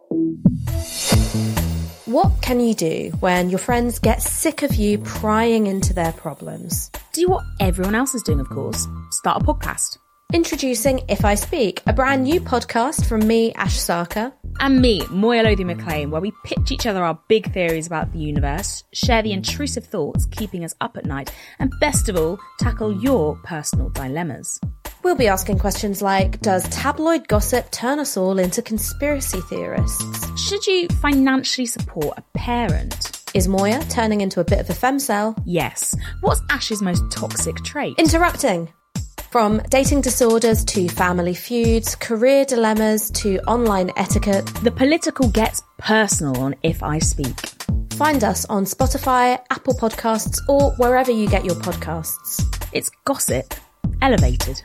What can you do when your friends get sick of you prying into their problems? Do what everyone else is doing, of course. Start a podcast. Introducing If I Speak, a brand new podcast from me, Ash Sarkar. And me, Moya Lothian-McLean, where we pitch each other our big theories about the universe, share the intrusive thoughts keeping us up at night, and best of all, tackle your personal dilemmas. We'll be asking questions like, does tabloid gossip turn us all into conspiracy theorists? Should you financially support a parent? Is Moya turning into a bit of a femcel? Yes. What's Ash's most toxic trait? Interrupting. From dating disorders to family feuds, career dilemmas to online etiquette. The political gets personal on If I Speak. Find us on Spotify, Apple Podcasts, or wherever you get your podcasts. It's gossip elevated.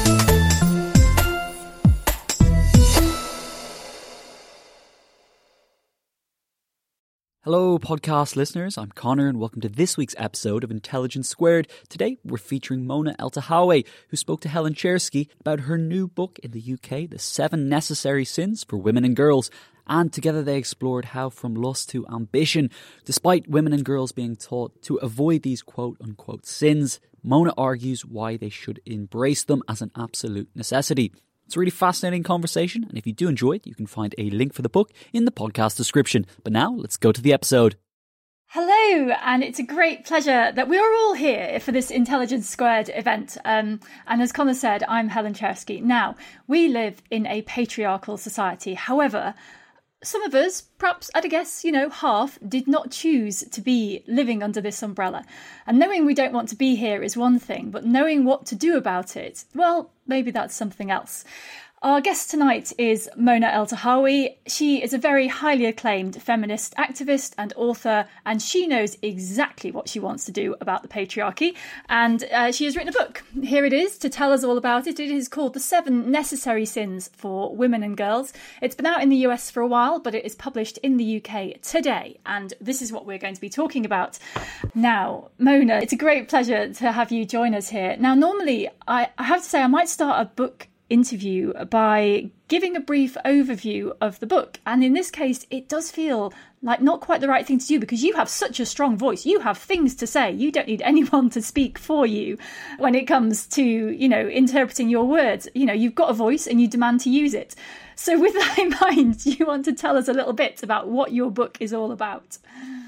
Hello, podcast listeners. I'm Connor, and welcome to this week's episode of Intelligence Squared. Today, we're featuring Mona Eltahawy, who spoke to Helen Czerski about her new book in the UK, The 7 Necessary Sins for Women and Girls. And together they explored how from lust to ambition, despite women and girls being taught to avoid these quote-unquote sins, Mona argues why they should embrace them as an absolute necessity. It's a really fascinating conversation, and if you do enjoy it, you can find a link for the book in the podcast description. But now, let's go to the episode. Hello, and it's a great pleasure that we are all here for this Intelligence Squared event. And as Connor said, I'm Helen Czerski. Now, we live in a patriarchal society. However, some of us, perhaps I'd guess, half, did not choose to be living under this umbrella. And knowing we don't want to be here is one thing, but knowing what to do about it, well, maybe that's something else. Our guest tonight is Mona Eltahawy. She is a very highly acclaimed feminist activist and author, and she knows exactly what she wants to do about the patriarchy. And she has written a book. Here it is to tell us all about it. It is called The 7 Necessary Sins for Women and Girls. It's been out in the US for a while, but it is published in the UK today. And this is what we're going to be talking about. Now, Mona, it's a great pleasure to have you join us here. Now, normally, I have to say I might start a book interview by giving a brief overview of the book, and in this case it does feel like not quite the right thing to do because you have such a strong voice. You have things to say. You don't need anyone to speak for you when it comes to interpreting your words. You've got a voice and you demand to use it. So with that in mind, do you want to tell us a little bit about what your book is all about?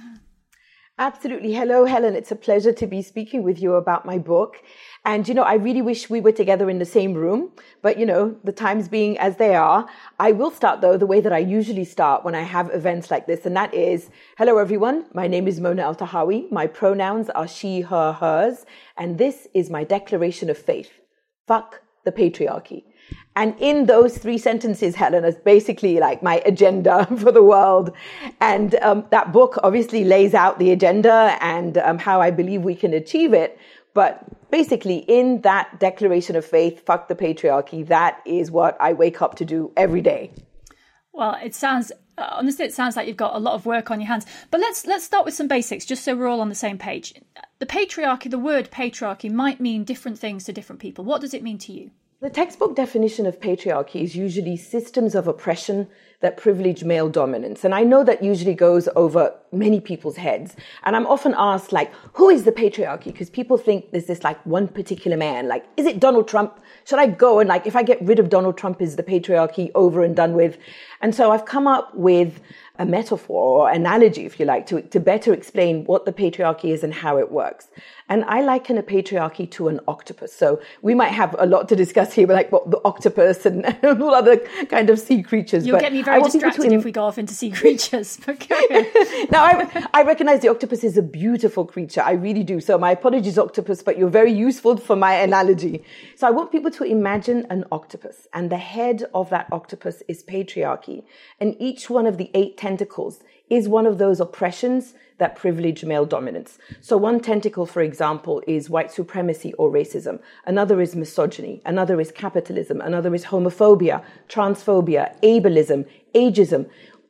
Absolutely. Hello, Helen. It's a pleasure to be speaking with you about my book. And, I really wish we were together in the same room. But, the times being as they are, I will start, though, the way that I usually start when I have events like this. And that is, hello, everyone. My name is Mona Eltahawy. My pronouns are she, her, hers. And this is my declaration of faith. Fuck the patriarchy. And in those 3 sentences, Helen, is basically like my agenda for the world. And that book obviously lays out the agenda and how I believe we can achieve it. But basically, in that declaration of faith, fuck the patriarchy, that is what I wake up to do every day. Well, it sounds like you've got a lot of work on your hands. But let's start with some basics, just so we're all on the same page. The patriarchy, the word patriarchy, might mean different things to different people. What does it mean to you? The textbook definition of patriarchy is usually systems of oppression that privilege male dominance. And I know that usually goes over many people's heads. And I'm often asked, who is the patriarchy? Because people think there's this, one particular man. Is it Donald Trump? Should I go and, if I get rid of Donald Trump, is the patriarchy over and done with? And so I've come up with a metaphor or analogy, if you like, to better explain what the patriarchy is and how it works. And I liken a patriarchy to an octopus. So we might have a lot to discuss here, but the octopus and all other kind of sea creatures. You'll get me very distracted if we go off into sea creatures. Now, I recognize the octopus is a beautiful creature. I really do. So my apologies, octopus, but you're very useful for my analogy. So I want people to imagine an octopus, and the head of that octopus is patriarchy. And each one of the 8 tentacles is one of those oppressions that privilege male dominance. So one tentacle, for example, is white supremacy or racism. Another is misogyny. Another is capitalism. Another is homophobia, transphobia, ableism, ageism.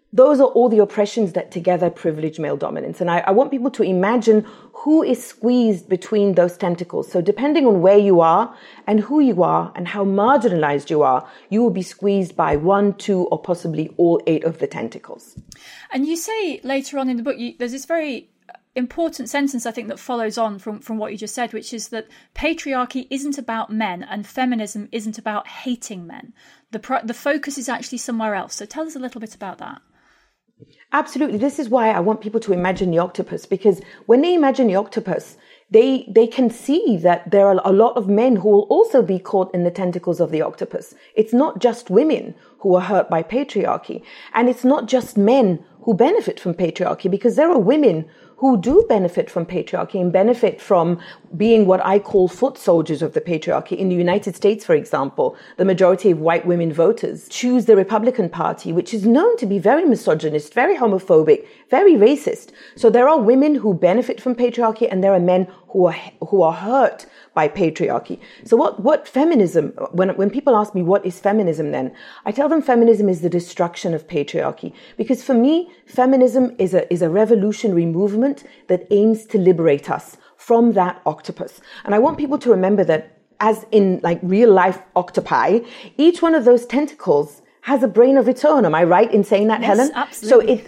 those are all the oppressions that together privilege male dominance. And I want people to imagine who is squeezed between those tentacles. So depending on where you are and who you are and how marginalized you are, you will be squeezed by 1, 2, or possibly all 8 of the tentacles. And you say later on in the book, there's this very important sentence, I think, that follows on from what you just said, which is that patriarchy isn't about men and feminism isn't about hating men. The focus is actually somewhere else. So tell us a little bit about that. Absolutely. This is why I want people to imagine the octopus, because when they imagine the octopus, they can see that there are a lot of men who will also be caught in the tentacles of the octopus. It's not just women who are hurt by patriarchy. And it's not just men who benefit from patriarchy, because there are women who do benefit from patriarchy and benefit from being what I call foot soldiers of the patriarchy. In the United States, for example, the majority of white women voters choose the Republican Party, which is known to be very misogynist, very homophobic, very racist. So there are women who benefit from patriarchy and there are men who are hurt by patriarchy. So what feminism, when people ask me what is feminism then, I tell them feminism is the destruction of patriarchy. Because for me, feminism is a revolutionary movement that aims to liberate us from that octopus. And I want people to remember that, as in like real life octopi, each one of those tentacles has a brain of its own. Am I right in saying that, yes, Helen? Absolutely.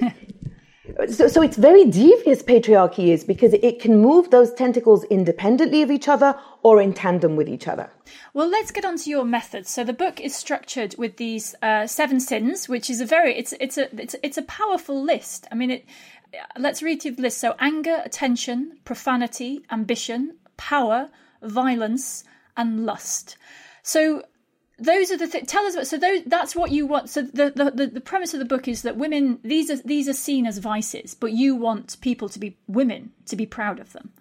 So it's very devious, patriarchy is, because it can move those tentacles independently of each other or in tandem with each other. Well, let's get on to your methods. So the book is structured with these 7 sins, which is it's a powerful list. I mean, let's read through the list. So anger, attention, profanity, ambition, power, violence, and lust. So those are the things. Tell us. So that's what you want. So the premise of the book is that women, these are seen as vices, but you want people to be women to be proud of them.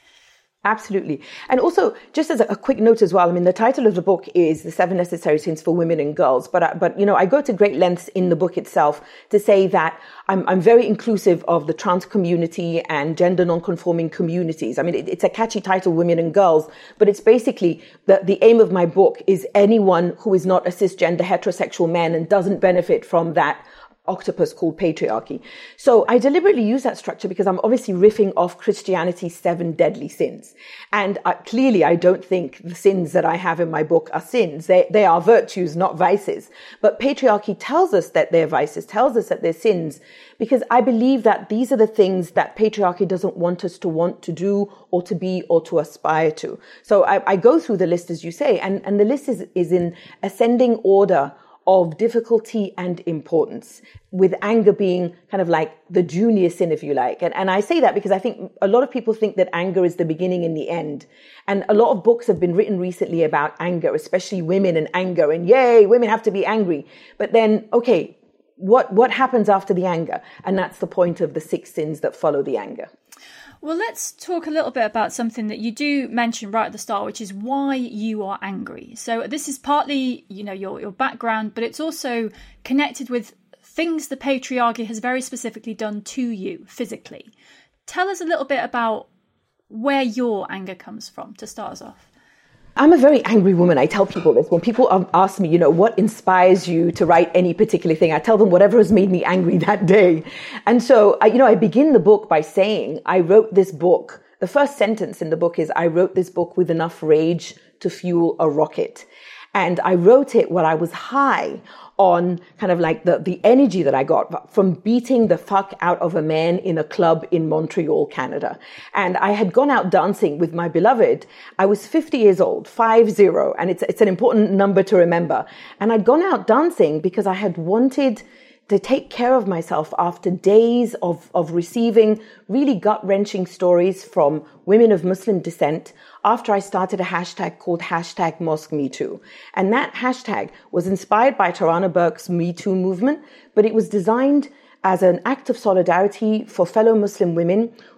Absolutely. And also, just as a quick note as well, I mean, the title of the book is The 7 Necessary Sins for Women and Girls. But you know, I go to great lengths in the book itself to say that I'm very inclusive of the trans community and gender non-conforming communities. I mean, it's a catchy title, Women and Girls, but it's basically the aim of my book is anyone who is not a cisgender heterosexual man and doesn't benefit from that octopus called patriarchy. So I deliberately use that structure because I'm obviously riffing off Christianity's 7 deadly sins. And clearly, I don't think the sins that I have in my book are sins. They are virtues, not vices. But patriarchy tells us that they're vices, tells us that they're sins, because I believe that these are the things that patriarchy doesn't want us to want to do or to be or to aspire to. So I go through the list, as you say, and the list is in ascending order of difficulty and importance, with anger being kind of like the junior sin, if you like. And I say that because I think a lot of people think that anger is the beginning and the end. And a lot of books have been written recently about anger, especially women and anger. And yay, women have to be angry. But then, okay, what happens after the anger? And that's the point of the 6 sins that follow the anger. Well, let's talk a little bit about something that you do mention right at the start, which is why you are angry. So this is partly, you know, your background, but it's also connected with things the patriarchy has very specifically done to you physically. Tell us a little bit about where your anger comes from to start us off. I'm a very angry woman. I tell people this. When people ask me, you know, what inspires you to write any particular thing, I tell them whatever has made me angry that day. And so, I begin the book by saying, I wrote this book. The first sentence in the book is, I wrote this book with enough rage to fuel a rocket. And I wrote it while I was high on kind of like the energy that I got from beating the fuck out of a man in a club in Montreal, Canada. And I had gone out dancing with my beloved. I was 50 years old, 50, and it's an important number to remember. And I'd gone out dancing because I had wanted to take care of myself after days of receiving really gut-wrenching stories from women of Muslim descent after I started a hashtag called #MosqueMeToo. And that hashtag was inspired by Tarana Burke's Me Too movement, but it was designed as an act of solidarity for fellow Muslim women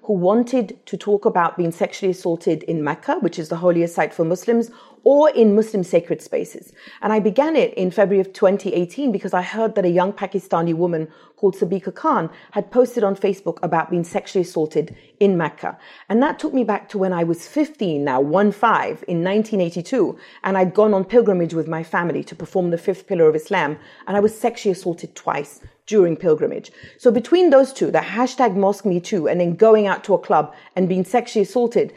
who wanted to talk about being sexually assaulted in Mecca, which is the holiest site for Muslims, or in Muslim sacred spaces. And I began it in February of 2018 because I heard that a young Pakistani woman called Sabika Khan had posted on Facebook about being sexually assaulted in Mecca. And that took me back to when I was 15, now 15, in 1982. And I'd gone on pilgrimage with my family to perform the fifth pillar of Islam. And I was sexually assaulted twice during pilgrimage. So between those two, the hashtag Mosque Me Too and then going out to a club and being sexually assaulted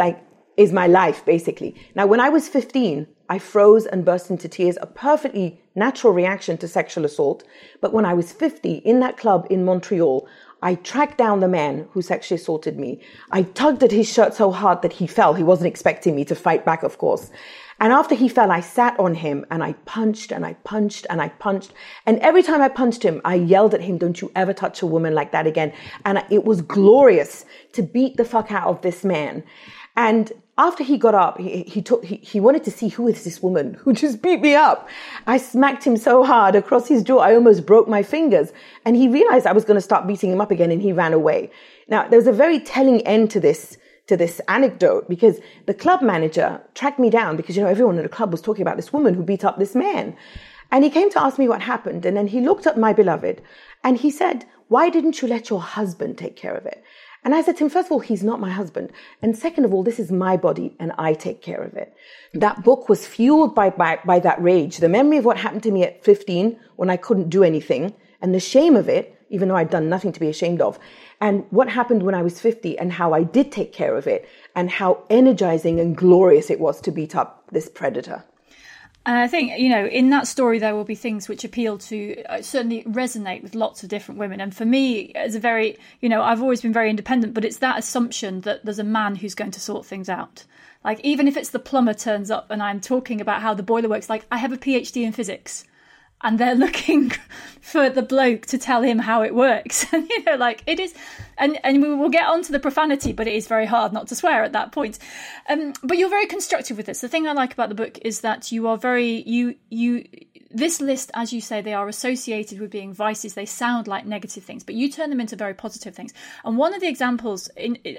is my life, basically. Now, when I was 15, I froze and burst into tears, a perfectly natural reaction to sexual assault. But when I was 50, in that club in Montreal, I tracked down the man who sexually assaulted me. I tugged at his shirt so hard that he fell. He wasn't expecting me to fight back, of course. And after he fell, I sat on him and I punched and I punched and I punched. And every time I punched him, I yelled at him, "Don't you ever touch a woman like that again." And it was glorious to beat the fuck out of this man. And after he got up, he wanted to see who is this woman who just beat me up. I smacked him so hard across his jaw, I almost broke my fingers. And he realized I was going to start beating him up again, and he ran away. Now, there's a very telling end to this anecdote, because the club manager tracked me down because, everyone in the club was talking about this woman who beat up this man. And he came to ask me what happened. And then he looked at my beloved and he said, "Why didn't you let your husband take care of it?" And I said to him, first of all, he's not my husband. And second of all, this is my body and I take care of it. That book was fueled by that rage, the memory of what happened to me at 15 when I couldn't do anything, and the shame of it, even though I'd done nothing to be ashamed of, and what happened when I was 50 and how I did take care of it and how energizing and glorious it was to beat up this predator. And I think, in that story, there will be things which appeal to, certainly resonate with lots of different women. And for me, as a very, I've always been very independent, but it's that assumption that there's a man who's going to sort things out. Like, even if it's the plumber turns up and I'm talking about how the boiler works, like, I have a PhD in physics. And they're looking for the bloke to tell him how it works. And, it is, and we will get onto the profanity, but it is very hard not to swear at that point. But you're very constructive with this. The thing I like about the book is that you are this list, as you say, they are associated with being vices. They sound like negative things, but you turn them into very positive things. And one of the examples,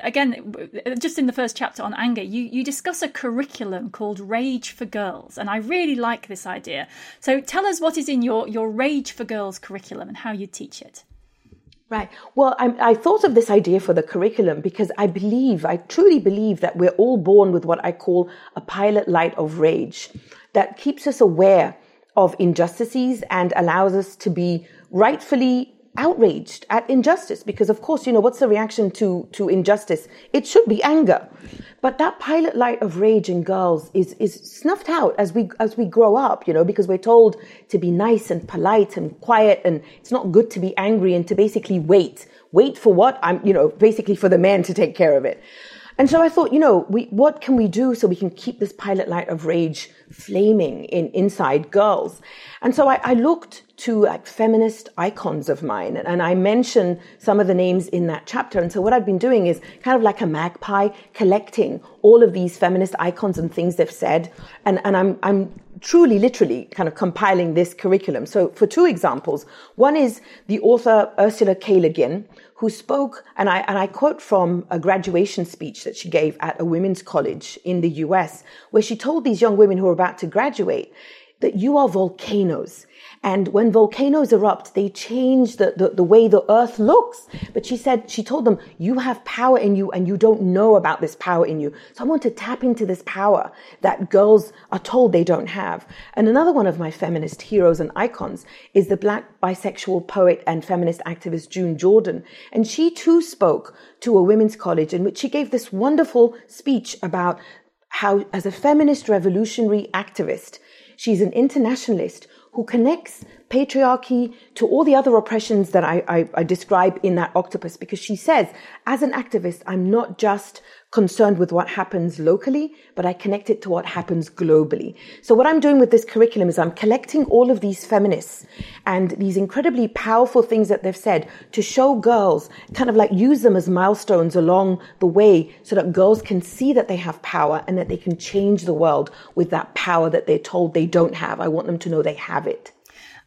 just in the first chapter on anger, you discuss a curriculum called Rage for Girls. And I really like this idea. So tell us what is in your Rage for Girls curriculum and how you teach it. Right. Well, I thought of this idea for the curriculum because I truly believe that we're all born with what I call a pilot light of rage that keeps us aware of injustices and allows us to be rightfully outraged at injustice. Because, of course, what's the reaction to injustice? It should be anger. But that pilot light of rage in girls is snuffed out as we grow up, because we're told to be nice and polite and quiet, and it's not good to be angry and to basically wait for what? Basically for the man to take care of it. And so I thought, what can we do so we can keep this pilot light of rage flaming inside girls? And so I looked to feminist icons of mine, and I mentioned some of the names in that chapter. And so what I've been doing is kind of like a magpie, collecting all of these feminist icons and things they've said. And I'm truly, literally kind of compiling this curriculum. So for two examples, one is the author Ursula K. Le Guin, who spoke, and I quote from a graduation speech that she gave at a women's college in the US, where she told these young women who are about to graduate that you are volcanoes. And when volcanoes erupt, they change the way the earth looks. But she told them, you have power in you and you don't know about this power in you. So I want to tap into this power that girls are told they don't have. And another one of my feminist heroes and icons is the Black bisexual poet and feminist activist June Jordan. And she too spoke to a women's college in which she gave this wonderful speech about how, as a feminist revolutionary activist, she's an internationalist who connects patriarchy to all the other oppressions that I describe in that octopus, because she says, as an activist, I'm not just concerned with what happens locally, but I connect it to what happens globally. So what I'm doing with this curriculum is I'm collecting all of these feminists and these incredibly powerful things that they've said to show girls, kind of like use them as milestones along the way so that girls can see that they have power and that they can change the world with that power that they're told they don't have. I want them to know they have it.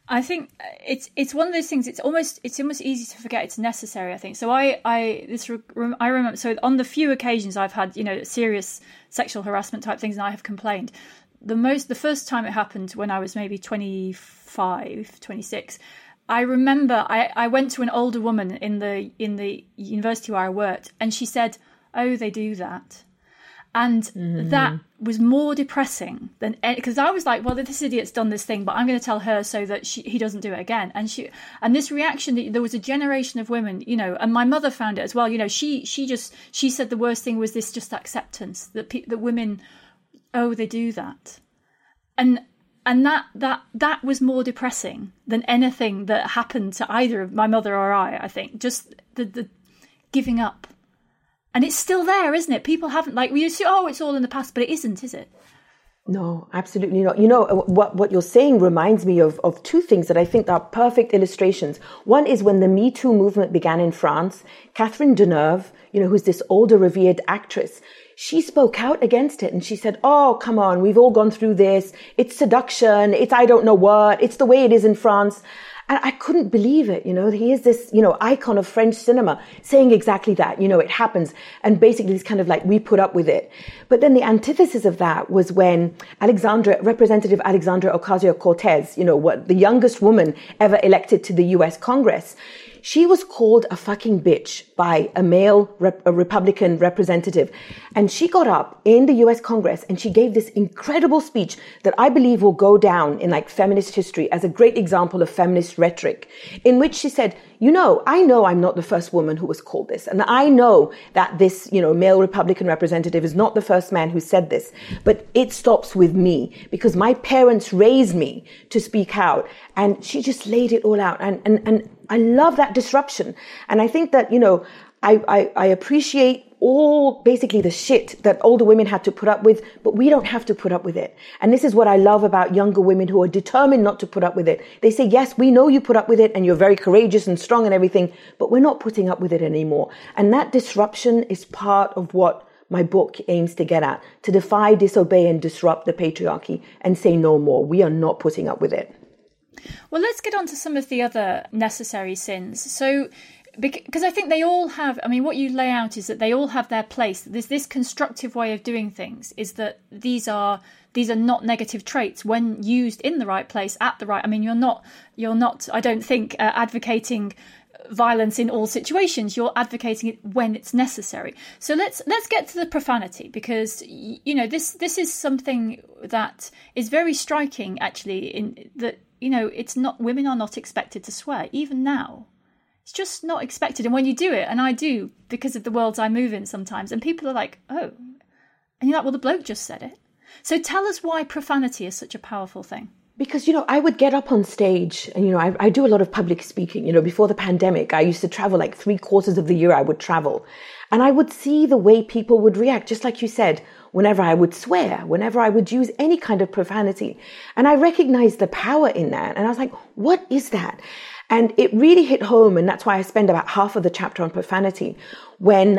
I think it's one of those things. It's almost easy to forget it's necessary. I think so. I remember. So on the few occasions I've had, serious sexual harassment type things, and I have complained. The first time it happened when I was maybe 25, 26. I remember I went to an older woman in the university where I worked, and she said, "Oh, they do that." And that was more depressing than, because I was like, well, this idiot's done this thing, but I'm going to tell her so that he doesn't do it again. And this reaction that there was a generation of women, and my mother found it as well. She said the worst thing was this just acceptance that women, oh, they do that. And that was more depressing than anything that happened to either of my mother or I think, just the giving up. And it's still there, isn't it? People haven't, we assume, it's all in the past, but it isn't, is it? No, absolutely not. What you're saying reminds me of two things that I think are perfect illustrations. One is when the Me Too movement began in France, Catherine Deneuve, who's this older revered actress, she spoke out against it and she said, oh, come on, we've all gone through this. It's seduction. It's I don't know what. It's the way it is in France. And I couldn't believe it. He is this, icon of French cinema saying exactly that, it happens. And basically it's kind of like we put up with it. But then the antithesis of that was when Representative Alexandra Ocasio-Cortez, the youngest woman ever elected to the US Congress, she was called a fucking bitch by a male Republican representative. And she got up in the US Congress and she gave this incredible speech that I believe will go down in feminist history as a great example of feminist rhetoric, in which she said, I know I'm not the first woman who was called this. And I know that this, male Republican representative is not the first man who said this, but it stops with me because my parents raised me to speak out. And she just laid it all out. And I love that disruption. And I think that, I appreciate all basically the shit that older women had to put up with, but we don't have to put up with it. And this is what I love about younger women who are determined not to put up with it. They say, yes, we know you put up with it and you're very courageous and strong and everything, but we're not putting up with it anymore. And that disruption is part of what my book aims to get at, to defy, disobey, and disrupt the patriarchy and say no more. We are not putting up with it. Well, let's get on to some of the other necessary sins. So, because I think they all have, what you lay out is that they all have their place. There's this constructive way of doing things is that these are not negative traits when used in the right place at the right. You're not, I don't think, advocating violence in all situations. You're advocating it when it's necessary. So let's get to the profanity, because this is something that is very striking actually, in that it's not, women are not expected to swear even now. It's just not expected. And when you do it, and I do because of the worlds I move in sometimes, and people are like, oh, and you're like, well, the bloke just said it. So tell us why profanity is such a powerful thing. Because, I would get up on stage and, I do a lot of public speaking. Before the pandemic, I used to travel 3/4 of the year I would travel. And I would see the way people would react, just like you said, whenever I would swear, whenever I would use any kind of profanity. And I recognized the power in that. And I was like, what is that? And it really hit home, and that's why I spend about half of the chapter on profanity, when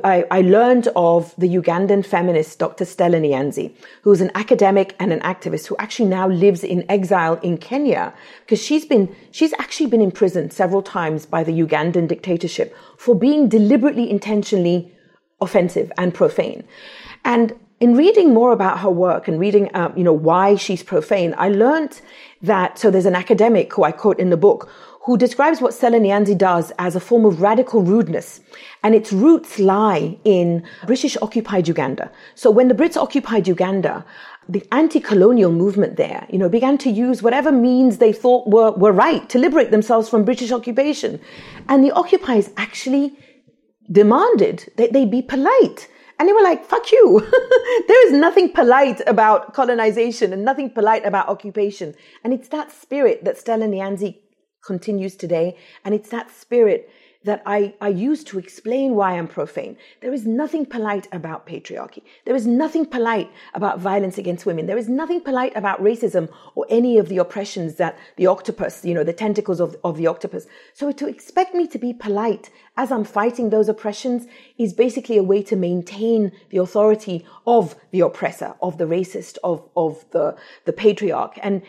I learned of the Ugandan feminist Dr. Stella Nyanzi, who's an academic and an activist who actually now lives in exile in Kenya, because she's actually been imprisoned several times by the Ugandan dictatorship for being deliberately, intentionally offensive and profane. And in reading more about her work and reading, why she's profane, I learned that, so there's an academic who I quote in the book, who describes what Stella Nyanzi does as a form of radical rudeness. And its roots lie in British-occupied Uganda. So when the Brits occupied Uganda, the anti-colonial movement there, began to use whatever means they thought were right to liberate themselves from British occupation. And the occupiers actually demanded that they be polite. And they were like, fuck you. There is nothing polite about colonization and nothing polite about occupation. And it's that spirit that Stella Nyanzi continues today. And it's that spirit that I use to explain why I'm profane. There is nothing polite about patriarchy. There is nothing polite about violence against women. There is nothing polite about racism or any of the oppressions that the octopus, the tentacles of the octopus. So to expect me to be polite as I'm fighting those oppressions is basically a way to maintain the authority of the oppressor, of the racist, of the patriarch. And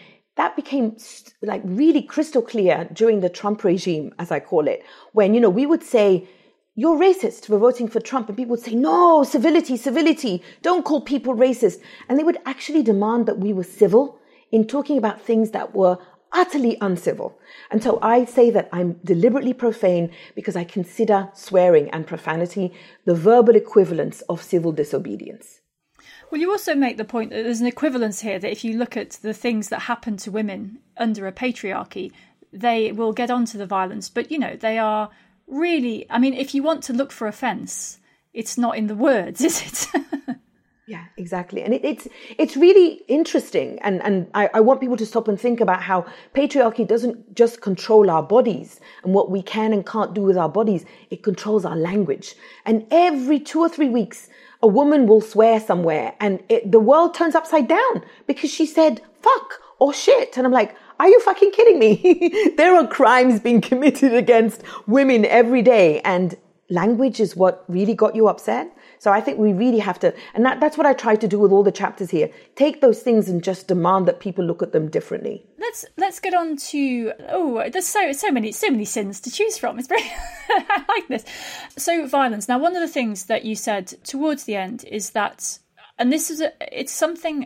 that became like really crystal clear during the Trump regime, as I call it, when, we would say, you're racist for voting for Trump. And people would say, no, civility, don't call people racist. And they would actually demand that we were civil in talking about things that were utterly uncivil. And so I say that I'm deliberately profane because I consider swearing and profanity the verbal equivalents of civil disobedience. Well, you also make the point that there's an equivalence here, that if you look at the things that happen to women under a patriarchy, they will get onto the violence. But, they are really, if you want to look for offence, it's not in the words, is it? Yeah, exactly. And it's really interesting. And I want people to stop and think about how patriarchy doesn't just control our bodies and what we can and can't do with our bodies. It controls our language. And every 2 or 3 weeks, a woman will swear somewhere and the world turns upside down because she said fuck or shit. And I'm like, are you fucking kidding me? There are crimes being committed against women every day. And language is what really got you upset. So I think we really have to, and that's what I try to do with all the chapters here. Take those things and just demand that people look at them differently. Let's get on to, there's so many sins to choose from. It's very, I like this. So violence. Now, one of the things that you said towards the end is that, and this is it's something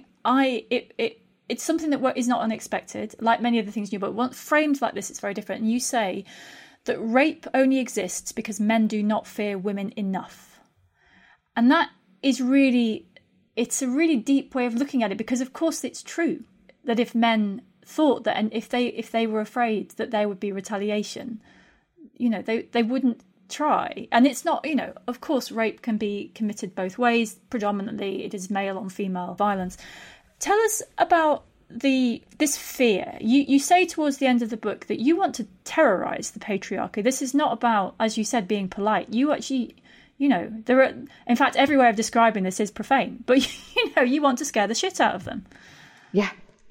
it's something that is not unexpected. Like many of the things in your book, framed like this, it's very different. And you say that rape only exists because men do not fear women enough. And that is it's a really deep way of looking at it, because of course it's true that if men thought that, and if they were afraid that there would be retaliation, they wouldn't try. And it's not, of course rape can be committed both ways. Predominantly it is male on female violence. Tell us about this fear. You say towards the end of the book that you want to terrorize the patriarchy. This is not about, as you said, being polite. You actually, there are, in fact, every way of describing this is profane, but you want to scare the shit out of them. Yeah,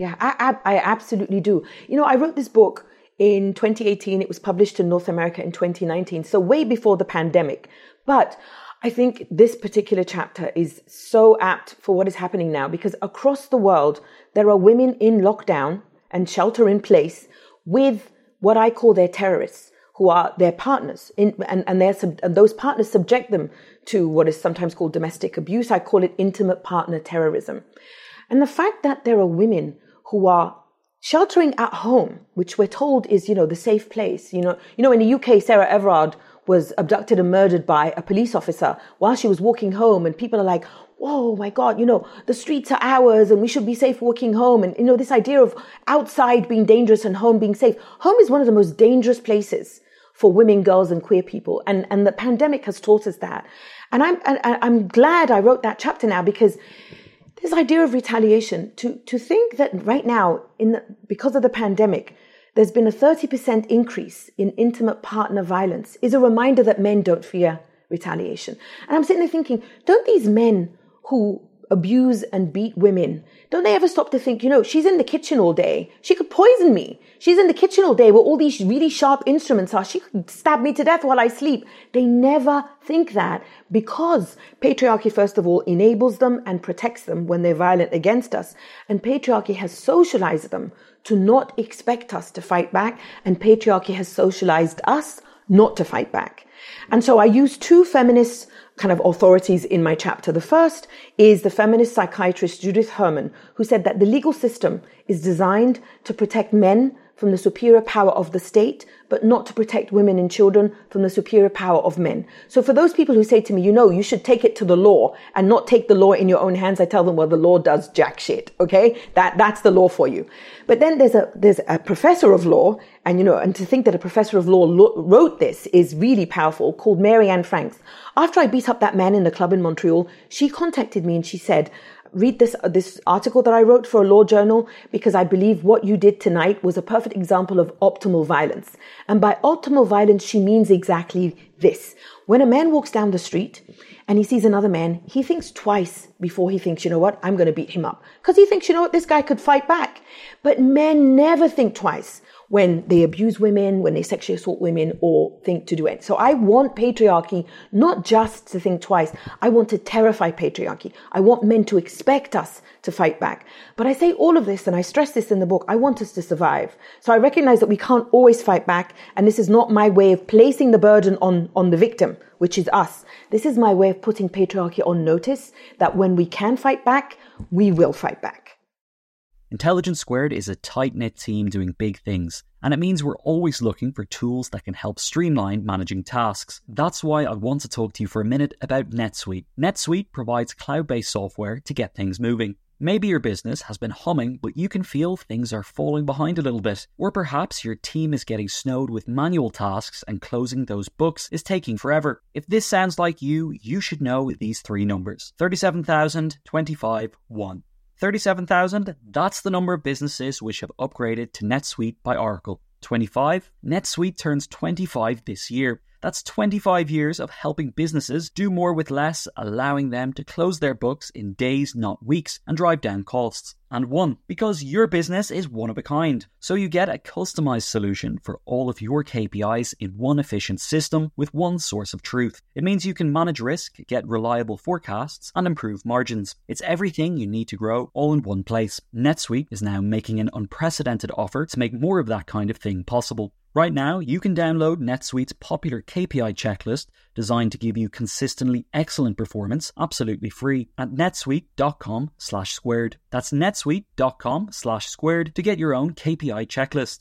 I absolutely do. I wrote this book in 2018. It was published in North America in 2019, so way before the pandemic. But I think this particular chapter is so apt for what is happening now, because across the world, there are women in lockdown and shelter in place with what I call their terrorists, who are their partners, and those partners subject them to what is sometimes called domestic abuse. I call it intimate partner terrorism. And the fact that there are women who are sheltering at home, which we're told is, the safe place. In the UK, Sarah Everard was abducted and murdered by a police officer while she was walking home, and people are like, whoa, my God, the streets are ours and we should be safe walking home. And, this idea of outside being dangerous and home being safe. Home is one of the most dangerous places for women, girls, and queer people. And the pandemic has taught us that. And I'm glad I wrote that chapter now, because this idea of retaliation, to think that right now, because of the pandemic, there's been a 30% increase in intimate partner violence is a reminder that men don't fear retaliation. And I'm sitting there thinking, don't these men who abuse and beat women, don't they ever stop to think, she's in the kitchen all day. She could poison me. She's in the kitchen all day where all these really sharp instruments are. She could stab me to death while I sleep. They never think that, because patriarchy, first of all, enables them and protects them when they're violent against us. And patriarchy has socialized them to not expect us to fight back. And patriarchy has socialized us not to fight back. And so I use two feminist kind of authorities in my chapter. The first is the feminist psychiatrist Judith Herman, who said that the legal system is designed to protect men from the superior power of the state, but not to protect women and children from the superior power of men. So for those people who say to me, you should take it to the law and not take the law in your own hands, I tell them, well, the law does jack shit. Okay. That's the law for you. But then there's a professor of law, and to think that a professor of law wrote this is really powerful, called Mary Anne Franks. After I beat up that man in the club in Montreal, she contacted me and she said, read this article that I wrote for a law journal, because I believe what you did tonight was a perfect example of optimal violence. And by optimal violence, she means exactly this. When a man walks down the street and he sees another man, he thinks twice before he thinks, I'm going to beat him up. Because he thinks, this guy could fight back. But men never think twice when they abuse women, when they sexually assault women, or think to do it. So I want patriarchy not just to think twice. I want to terrify patriarchy. I want men to expect us to fight back. But I say all of this, and I stress this in the book, I want us to survive. So I recognize that we can't always fight back, and this is not my way of placing the burden on the victim, which is us. This is my way of putting patriarchy on notice, that when we can fight back, we will fight back. Intelligence Squared is a tight-knit team doing big things, and it means we're always looking for tools that can help streamline managing tasks. That's why I want to talk to you for a minute about NetSuite. NetSuite provides cloud-based software to get things moving. Maybe your business has been humming, but you can feel things are falling behind a little bit. Or perhaps your team is getting snowed with manual tasks and closing those books is taking forever. If this sounds like you should know these three numbers. 37,000, 25, 1. 37,000, that's the number of businesses which have upgraded to NetSuite by Oracle. 25, NetSuite turns 25 this year. That's 25 years of helping businesses do more with less, allowing them to close their books in days, not weeks, and drive down costs. And 1, because your business is one of a kind. So you get a customized solution for all of your KPIs in one efficient system with one source of truth. It means you can manage risk, get reliable forecasts, and improve margins. It's everything you need to grow all in one place. NetSuite is now making an unprecedented offer to make more of that kind of thing possible. Right now, you can download NetSuite's popular KPI checklist designed to give you consistently excellent performance absolutely free at netsuite.com/squared. That's netsuite.com/squared to get your own KPI checklist.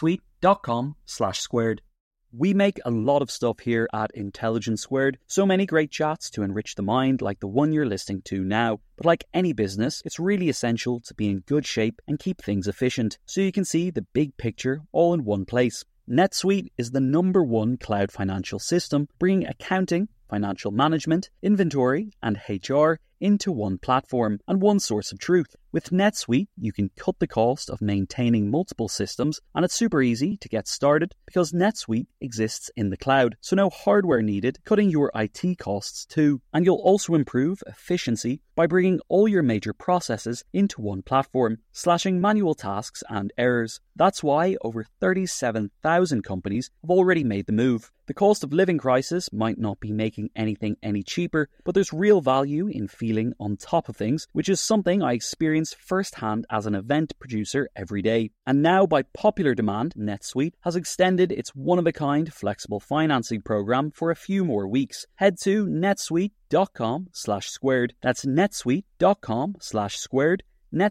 netsuite.com/squared. We make a lot of stuff here at Intelligence Squared, so many great chats to enrich the mind like the one you're listening to now. But like any business, it's really essential to be in good shape and keep things efficient so you can see the big picture all in one place. NetSuite is the #1 cloud financial system, bringing accounting, financial management, inventory, and HR into one platform and one source of truth. With NetSuite, you can cut the cost of maintaining multiple systems, and it's super easy to get started because NetSuite exists in the cloud, so no hardware needed, cutting your IT costs too. And you'll also improve efficiency by bringing all your major processes into one platform, slashing manual tasks and errors. That's why over 37,000 companies have already made the move. The cost of living crisis might not be making anything any cheaper, but there's real value in feeling on top of things, which is something I experience firsthand as an event producer every day. And now, by popular demand, NetSuite has extended its one-of-a-kind flexible financing program for a few more weeks. Head to netsuite.com/squared. That's netsuite.com/squared.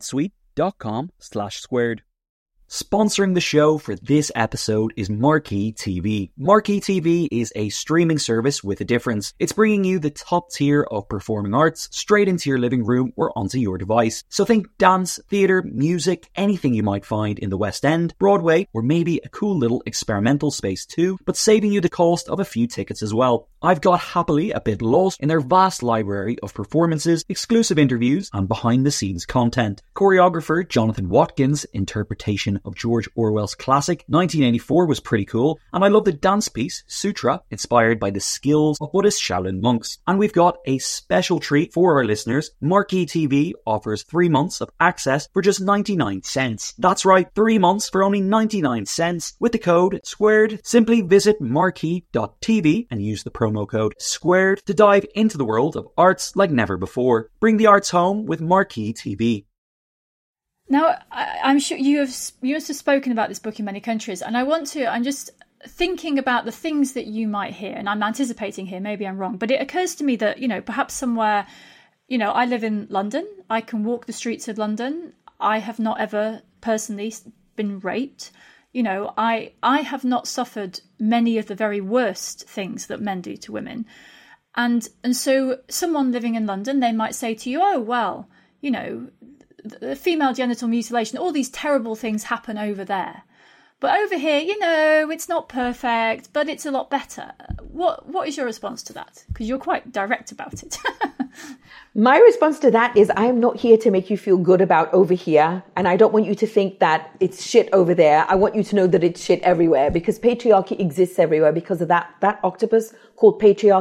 netsuite.com/squared. Sponsoring the show for this episode is Marquee TV. Marquee TV is a streaming service with a difference. It's bringing you the top tier of performing arts straight into your living room or onto your device. So think dance, theatre, music, anything you might find in the West End, Broadway, or maybe a cool little experimental space too, but saving you the cost of a few tickets as well. I've got happily a bit lost in their vast library of performances, exclusive interviews, and behind-the-scenes content. Choreographer Jonathan Watkins' interpretation of George Orwell's classic 1984 was pretty cool, and I love the dance piece Sutra, inspired by the skills of Buddhist Shaolin monks. And we've got a special treat for our listeners. Marquee TV offers 3 months of access for just 99 cents. That's right, 3 months for only 99 cents. With the code SQUARED, simply visit marquee.tv and use the promo code SQUARED to dive into the world of arts like never before. Bring the arts home with Marquee TV. Now, I'm sure you must have spoken about this book in many countries, and I'm just thinking about the things that you might hear, and I'm anticipating here, maybe I'm wrong, but it occurs to me that, perhaps somewhere, I live in London, I can walk the streets of London, I have not ever personally been raped, I have not suffered many of the very worst things that men do to women. And so someone living in London, they might say to you, oh, well, the female genital mutilation, all these terrible things happen over there. But over here, it's not perfect, but it's a lot better. What is your response to that? Because you're quite direct about it. My response to that is I'm not here to make you feel good about over here. And I don't want you to think that it's shit over there. I want you to know that it's shit everywhere, because patriarchy exists everywhere because of that octopus called patriarchy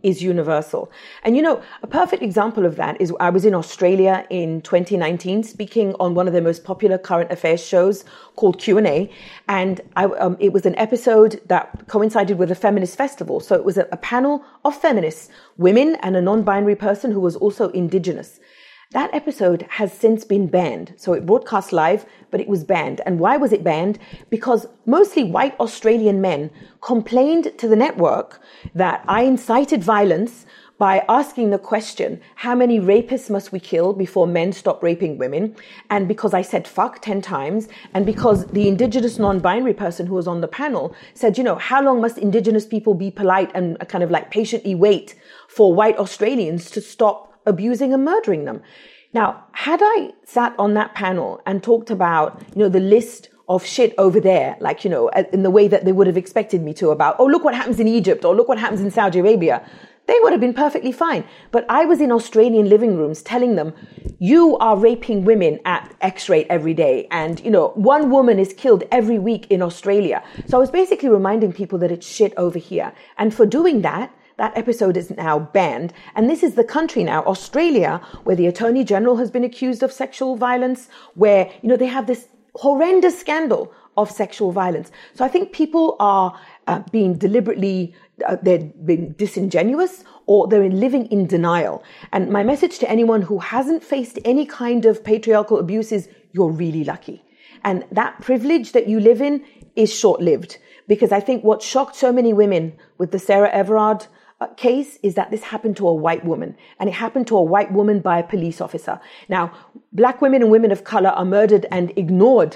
is universal. And, a perfect example of that is I was in Australia in 2019 speaking on one of the most popular current affairs shows called Q&A. And it was an episode that coincided with a feminist festival. So it was a panel of feminists, women and a non-binary person who was also Indigenous. That episode has since been banned. So it broadcast live, but it was banned. And why was it banned? Because mostly white Australian men complained to the network that I incited violence by asking the question, how many rapists must we kill before men stop raping women? And because I said fuck 10 times, and because the Indigenous non-binary person who was on the panel said, how long must Indigenous people be polite and kind of like patiently wait for white Australians to stop abusing and murdering them? Now, had I sat on that panel and talked about, the list of shit over there, like, in the way that they would have expected me to about, oh, look what happens in Egypt, or look what happens in Saudi Arabia, they would have been perfectly fine. But I was in Australian living rooms telling them, you are raping women at X rate every day. And, one woman is killed every week in Australia. So I was basically reminding people that it's shit over here. And for doing that episode is now banned. And this is the country now, Australia, where the Attorney General has been accused of sexual violence, where, they have this horrendous scandal of sexual violence. So I think people are being deliberately, they're being disingenuous, or they're living in denial. And my message to anyone who hasn't faced any kind of patriarchal abuse is, you're really lucky. And that privilege that you live in is short-lived. Because I think what shocked so many women with the Sarah Everard case is that this happened to a white woman, and it happened to a white woman by a police officer. Now, black women and women of color are murdered and ignored,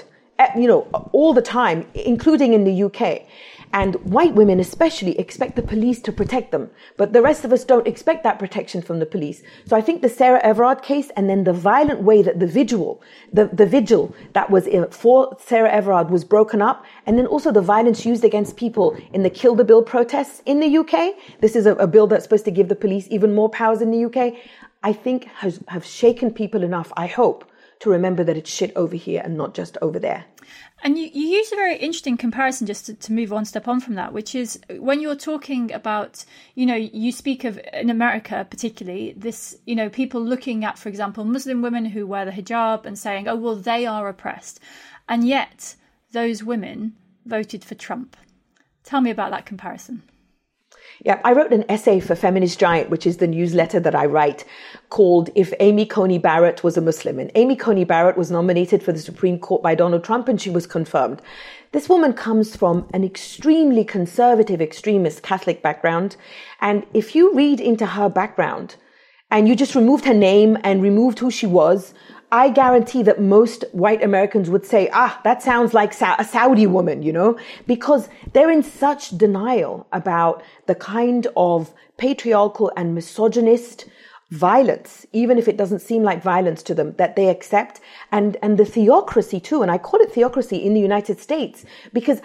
all the time, including in the UK. And white women especially expect the police to protect them. But the rest of us don't expect that protection from the police. So I think the Sarah Everard case, and then the violent way that the vigil that was for Sarah Everard was broken up, and then also the violence used against people in the Kill the Bill protests in the UK. This is a bill that's supposed to give the police even more powers in the UK. I think have shaken people enough, I hope, to remember that it's shit over here and not just over there. And you use a very interesting comparison, just to move one step on from that, which is when you're talking about, you speak of, in America particularly, this, people looking at, for example, Muslim women who wear the hijab and saying, oh, well, they are oppressed. And yet those women voted for Trump. Tell me about that comparison. Yeah, I wrote an essay for Feminist Giant, which is the newsletter that I write, called If Amy Coney Barrett Was a Muslim. And Amy Coney Barrett was nominated for the Supreme Court by Donald Trump, and she was confirmed. This woman comes from an extremely conservative, extremist Catholic background. And if you read into her background and you just removed her name and removed who she was, I guarantee that most white Americans would say, that sounds like a Saudi woman, because they're in such denial about the kind of patriarchal and misogynist violence, even if it doesn't seem like violence to them, that they accept, and the theocracy too. And I call it theocracy in the United States because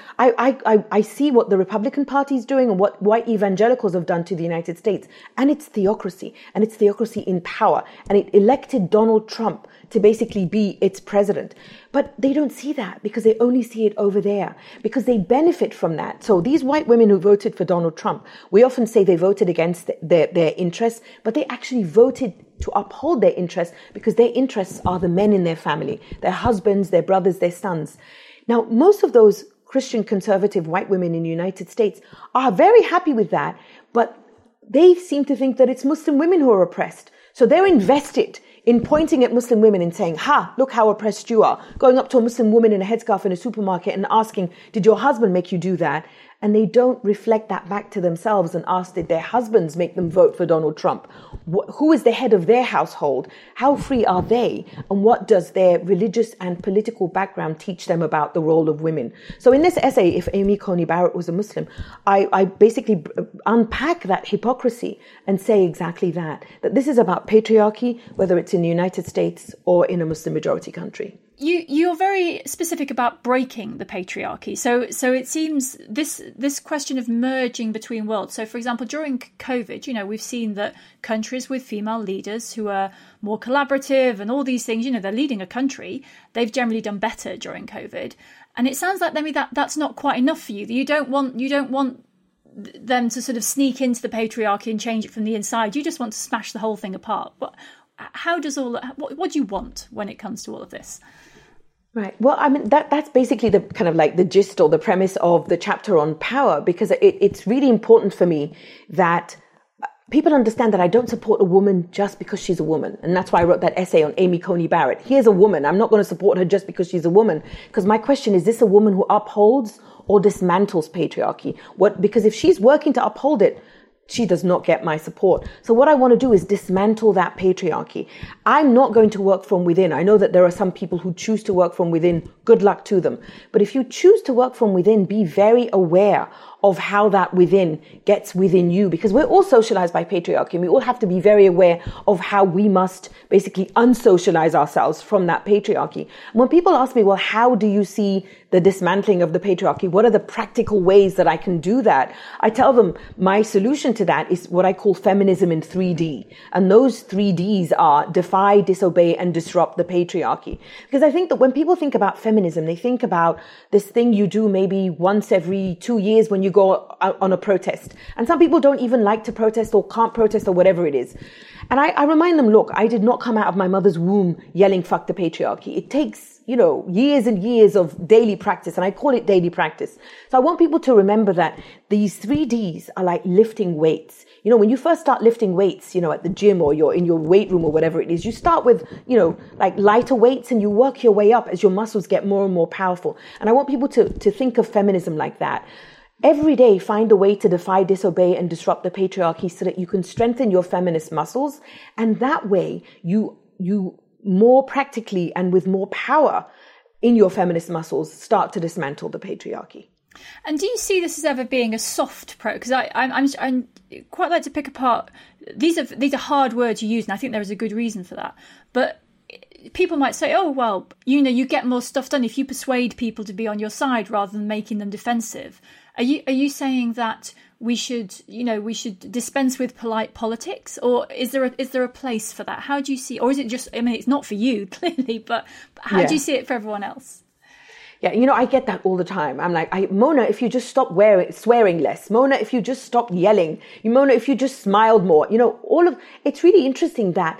I see what the Republican Party is doing and what white evangelicals have done to the United States. And it's theocracy, and it's theocracy in power. And it elected Donald Trump to basically be its president. But they don't see that because they only see it over there, because they benefit from that. So these white women who voted for Donald Trump, we often say they voted against their interests, but they actually voted to uphold their interests because their interests are the men in their family, their husbands, their brothers, their sons. Now, most of those Christian conservative white women in the United States are very happy with that, but they seem to think that it's Muslim women who are oppressed. So they're invested in pointing at Muslim women and saying, look how oppressed you are. Going up to a Muslim woman in a headscarf in a supermarket and asking, did your husband make you do that? And they don't reflect that back to themselves and ask, did their husbands make them vote for Donald Trump? Who is the head of their household? How free are they? And what does their religious and political background teach them about the role of women? So in this essay, If Amy Coney Barrett Was a Muslim, I basically unpack that hypocrisy and say exactly that this is about patriarchy, whether it's in the United States or in a Muslim majority country. You're very specific about breaking the patriarchy. So it seems this question of merging between worlds. So, for example, during COVID, we've seen that countries with female leaders who are more collaborative and all these things, they're leading a country. They've generally done better during COVID. And it sounds like maybe that's not quite enough for you. You don't want them to sort of sneak into the patriarchy and change it from the inside. You just want to smash the whole thing apart. But how does what do you want when it comes to all of this? Right. Well, I mean, that's basically the kind of like the gist or the premise of the chapter on power, because it's really important for me that people understand that I don't support a woman just because she's a woman. And that's why I wrote that essay on Amy Coney Barrett. Here's a woman. I'm not going to support her just because she's a woman. Because my question is this a woman who upholds or dismantles patriarchy? Because if she's working to uphold it, she does not get my support. So what I want to do is dismantle that patriarchy. I'm not going to work from within. I know that there are some people who choose to work from within. Good luck to them. But if you choose to work from within, be very aware of how that within gets within you, because we're all socialized by patriarchy, and we all have to be very aware of how we must basically unsocialize ourselves from that patriarchy. And when people ask me, well, how do you see the dismantling of the patriarchy? What are the practical ways that I can do that? I tell them my solution to that is what I call feminism in 3D. And those 3Ds are defy, disobey, and disrupt the patriarchy. Because I think that when people think about feminism, they think about this thing you do maybe once every 2 years when you go on a protest. And some people don't even like to protest or can't protest or whatever it is. And I remind them, look, I did not come out of my mother's womb yelling, fuck the patriarchy. It takes, years and years of daily practice. And I call it daily practice. So I want people to remember that these 3Ds are like lifting weights. When you first start lifting weights, at the gym or you're in your weight room or whatever it is, you start with, like lighter weights and you work your way up as your muscles get more and more powerful. And I want people to think of feminism like that. Every day, find a way to defy, disobey, and disrupt the patriarchy so that you can strengthen your feminist muscles. And that way, you more practically and with more power in your feminist muscles start to dismantle the patriarchy. And do you see this as ever being a soft approach? Because I'm quite like to pick apart. These are hard words you use, and I think there is a good reason for that. But people might say, oh, well, you get more stuff done if you persuade people to be on your side rather than making them defensive. Are you saying that we should dispense with polite politics, or is there a place for that? How do you see, or is it just? I mean, it's not for you clearly, but how do you see it for everyone else? Yeah, I get that all the time. I'm like, Mona, if you just stop swearing less. Mona, if you just stop yelling. Mona, if you just smiled more. It's really interesting that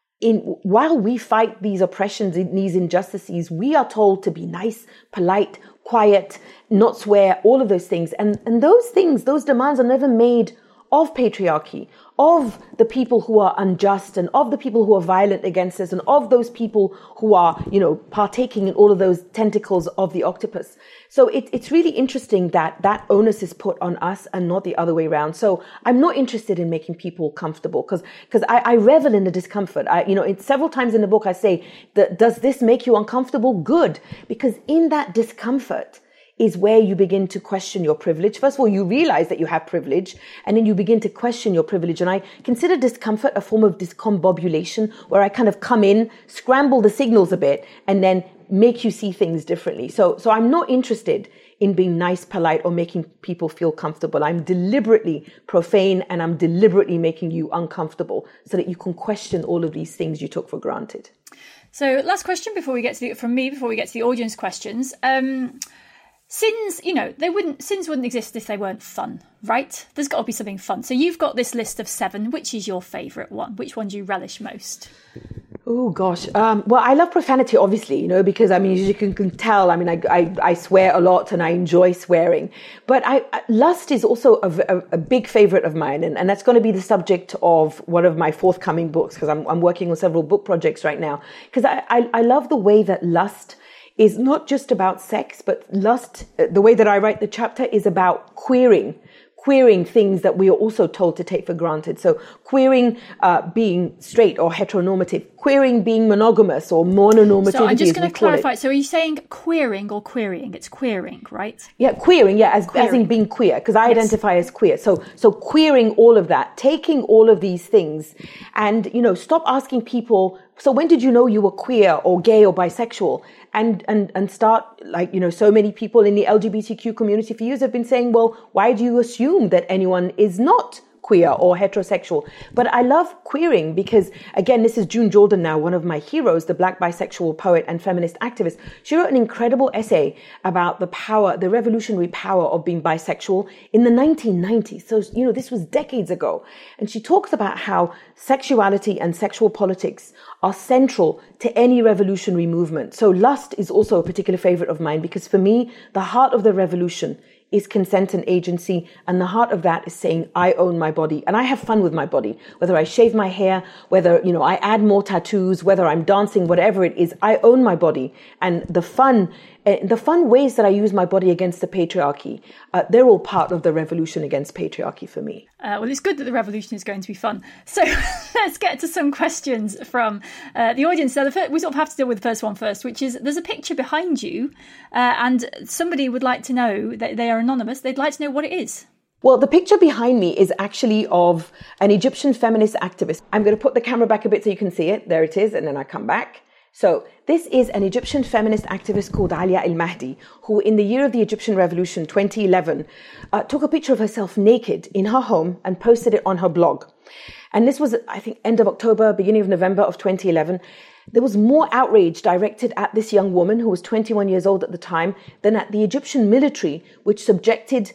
while we fight these oppressions, these injustices, we are told to be nice, polite, quiet, not swear, all of those things. And those demands are never made of patriarchy, of the people who are unjust and of the people who are violent against us and of those people who are, partaking in all of those tentacles of the octopus. So it's really interesting that onus is put on us and not the other way around. So I'm not interested in making people comfortable because I revel in the discomfort. It's several times in the book I say that, does this make you uncomfortable? Good. Because in that discomfort is where you begin to question your privilege. First of all, you realize that you have privilege, and then you begin to question your privilege. And I consider discomfort a form of discombobulation, where I kind of come in, scramble the signals a bit, and then make you see things differently. So I'm not interested in being nice, polite, or making people feel comfortable. I'm deliberately profane, and I'm deliberately making you uncomfortable so that you can question all of these things you took for granted. So last question before we get to the audience questions. Sins, sins wouldn't exist if they weren't fun, right? There's got to be something fun. So you've got this list of 7. Which is your favourite one? Which one do you relish most? Oh, gosh. Well, I love profanity, obviously, because, as you can tell, I swear a lot and I enjoy swearing. But lust is also a big favourite of mine. And that's going to be the subject of one of my forthcoming books, because I'm working on several book projects right now. Because I love the way that lust is not just about sex, but lust, the way that I write the chapter, is about queering things that we are also told to take for granted. So queering being straight or heteronormative, queering being monogamous or mononormativity. So I'm just going to clarify. So are you saying queering or querying? It's queering, right? Yeah, queering, as in being queer, because I identify as queer. So queering all of that, taking all of these things and, stop asking people, so when did you know you were queer or gay or bisexual? And start, so many people in the LGBTQ community for years have been saying, well, why do you assume that anyone is not queer or heterosexual. But I love queering because, again, this is June Jordan now, one of my heroes, the Black bisexual poet and feminist activist. She wrote an incredible essay about the power, the revolutionary power of being bisexual in the 1990s. So, this was decades ago. And she talks about how sexuality and sexual politics are central to any revolutionary movement. So lust is also a particular favorite of mine because for me, the heart of the revolution is consent and agency. And the heart of that is saying, I own my body and I have fun with my body. Whether I shave my hair, whether, I add more tattoos, whether I'm dancing, whatever it is, I own my body. And the fun ways that I use my body against the patriarchy, they're all part of the revolution against patriarchy for me. Well, it's good that the revolution is going to be fun. So let's get to some questions from the audience. So we sort of have to deal with the first one first, which is there's a picture behind you and somebody would like to know, that they are anonymous, they'd like to know what it is. Well, the picture behind me is actually of an Egyptian feminist activist. I'm going to put the camera back a bit so you can see it. There it is. And then I come back. So this is an Egyptian feminist activist called Alia El-Mahdi, who in the year of the Egyptian Revolution, 2011, took a picture of herself naked in her home and posted it on her blog. And this was, I think, end of October, beginning of November of 2011. There was more outrage directed at this young woman who was 21 years old at the time than at the Egyptian military, which subjected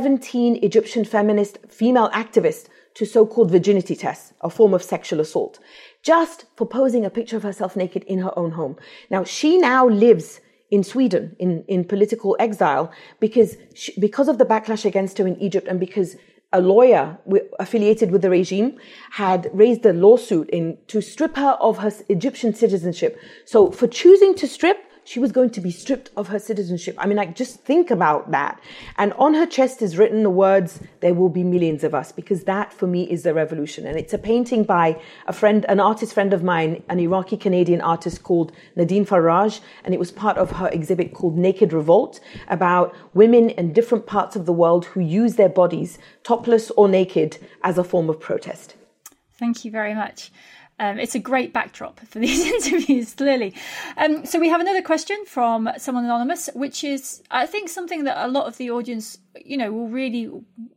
17 Egyptian feminist female activists to so-called virginity tests, a form of sexual assault, just for posing a picture of herself naked in her own home. Now, she now lives in Sweden in political exile because of the backlash against her in Egypt and because a lawyer affiliated with the regime had raised a lawsuit to strip her of her Egyptian citizenship. So for choosing to strip, she was going to be stripped of her citizenship. I mean, just think about that. And on her chest is written the words, "There will be millions of us," because that for me is the revolution. And it's a painting by an artist friend of mine, an Iraqi-Canadian artist called Nadine Faraj. And it was part of her exhibit called Naked Revolt, about women in different parts of the world who use their bodies, topless or naked, as a form of protest. Thank you very much. It's a great backdrop for these interviews, clearly. So we have another question from someone anonymous, which is, I think, something that a lot of the audience, will really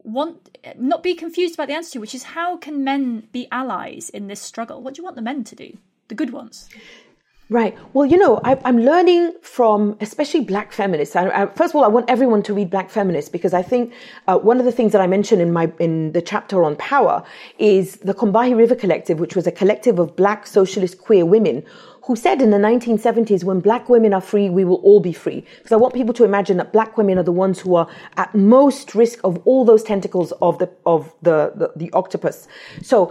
not be confused about the answer to, which is how can men be allies in this struggle? What do you want the men to do? The good ones? Right. Well, I'm learning from especially Black feminists. First of all, I want everyone to read Black feminists because I think one of the things that I mentioned in the chapter on power is the Combahee River Collective, which was a collective of Black socialist queer women who said in the 1970s, when Black women are free, we will all be free. Because I want people to imagine that Black women are the ones who are at most risk of all those tentacles of the octopus. So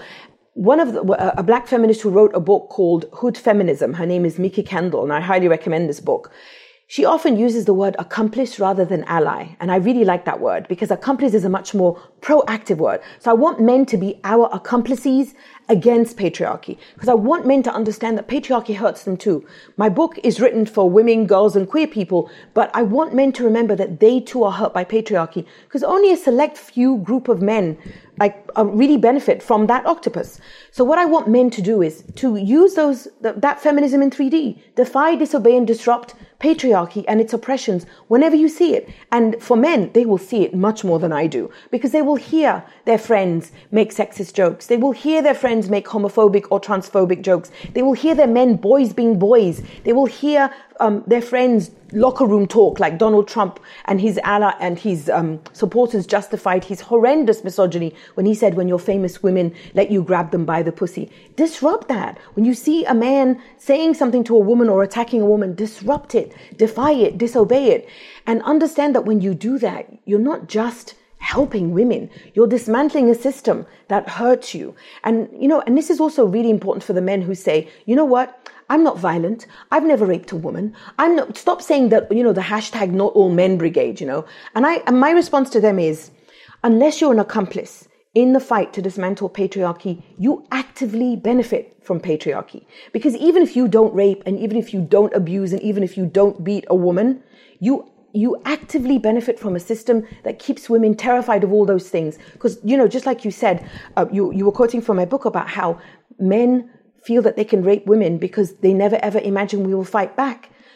a Black feminist who wrote a book called Hood Feminism, her name is Miki Kendall, and I highly recommend this book. She often uses the word accomplice rather than ally. And I really like that word because accomplice is a much more proactive word. So I want men to be our accomplices against patriarchy because I want men to understand that patriarchy hurts them too. My book is written for women, girls, and queer people, but I want men to remember that they too are hurt by patriarchy because only a select few group of men really benefit from that octopus. So what I want men to do is to use that feminism in 3D, defy, disobey, and disrupt patriarchy and its oppressions whenever you see it. And for men, they will see it much more than I do because they will hear their friends make sexist jokes. They will hear their friends make homophobic or transphobic jokes. They will hear their men boys being boys. They will hear their friends locker room talk like Donald Trump and his ally and his supporters justified his horrendous misogyny when he said, when your famous women let you grab them by the pussy. Disrupt that. When you see a man saying something to a woman or attacking a woman, disrupt it, defy it, disobey it, and understand that when you do that, you're not just helping women. You're dismantling a system that hurts you. And, and this is also really important for the men who say, you know what? I'm not violent. I've never raped a woman. Stop saying that, the hashtag not all men brigade, And my response to them is, unless you're an accomplice in the fight to dismantle patriarchy, you actively benefit from patriarchy. Because even if you don't rape and even if you don't abuse and even if you don't beat a woman, you actively benefit from a system that keeps women terrified of all those things. Because, just like you said, you were quoting from my book about how men feel that they can rape women because they never ever imagine we will fight back.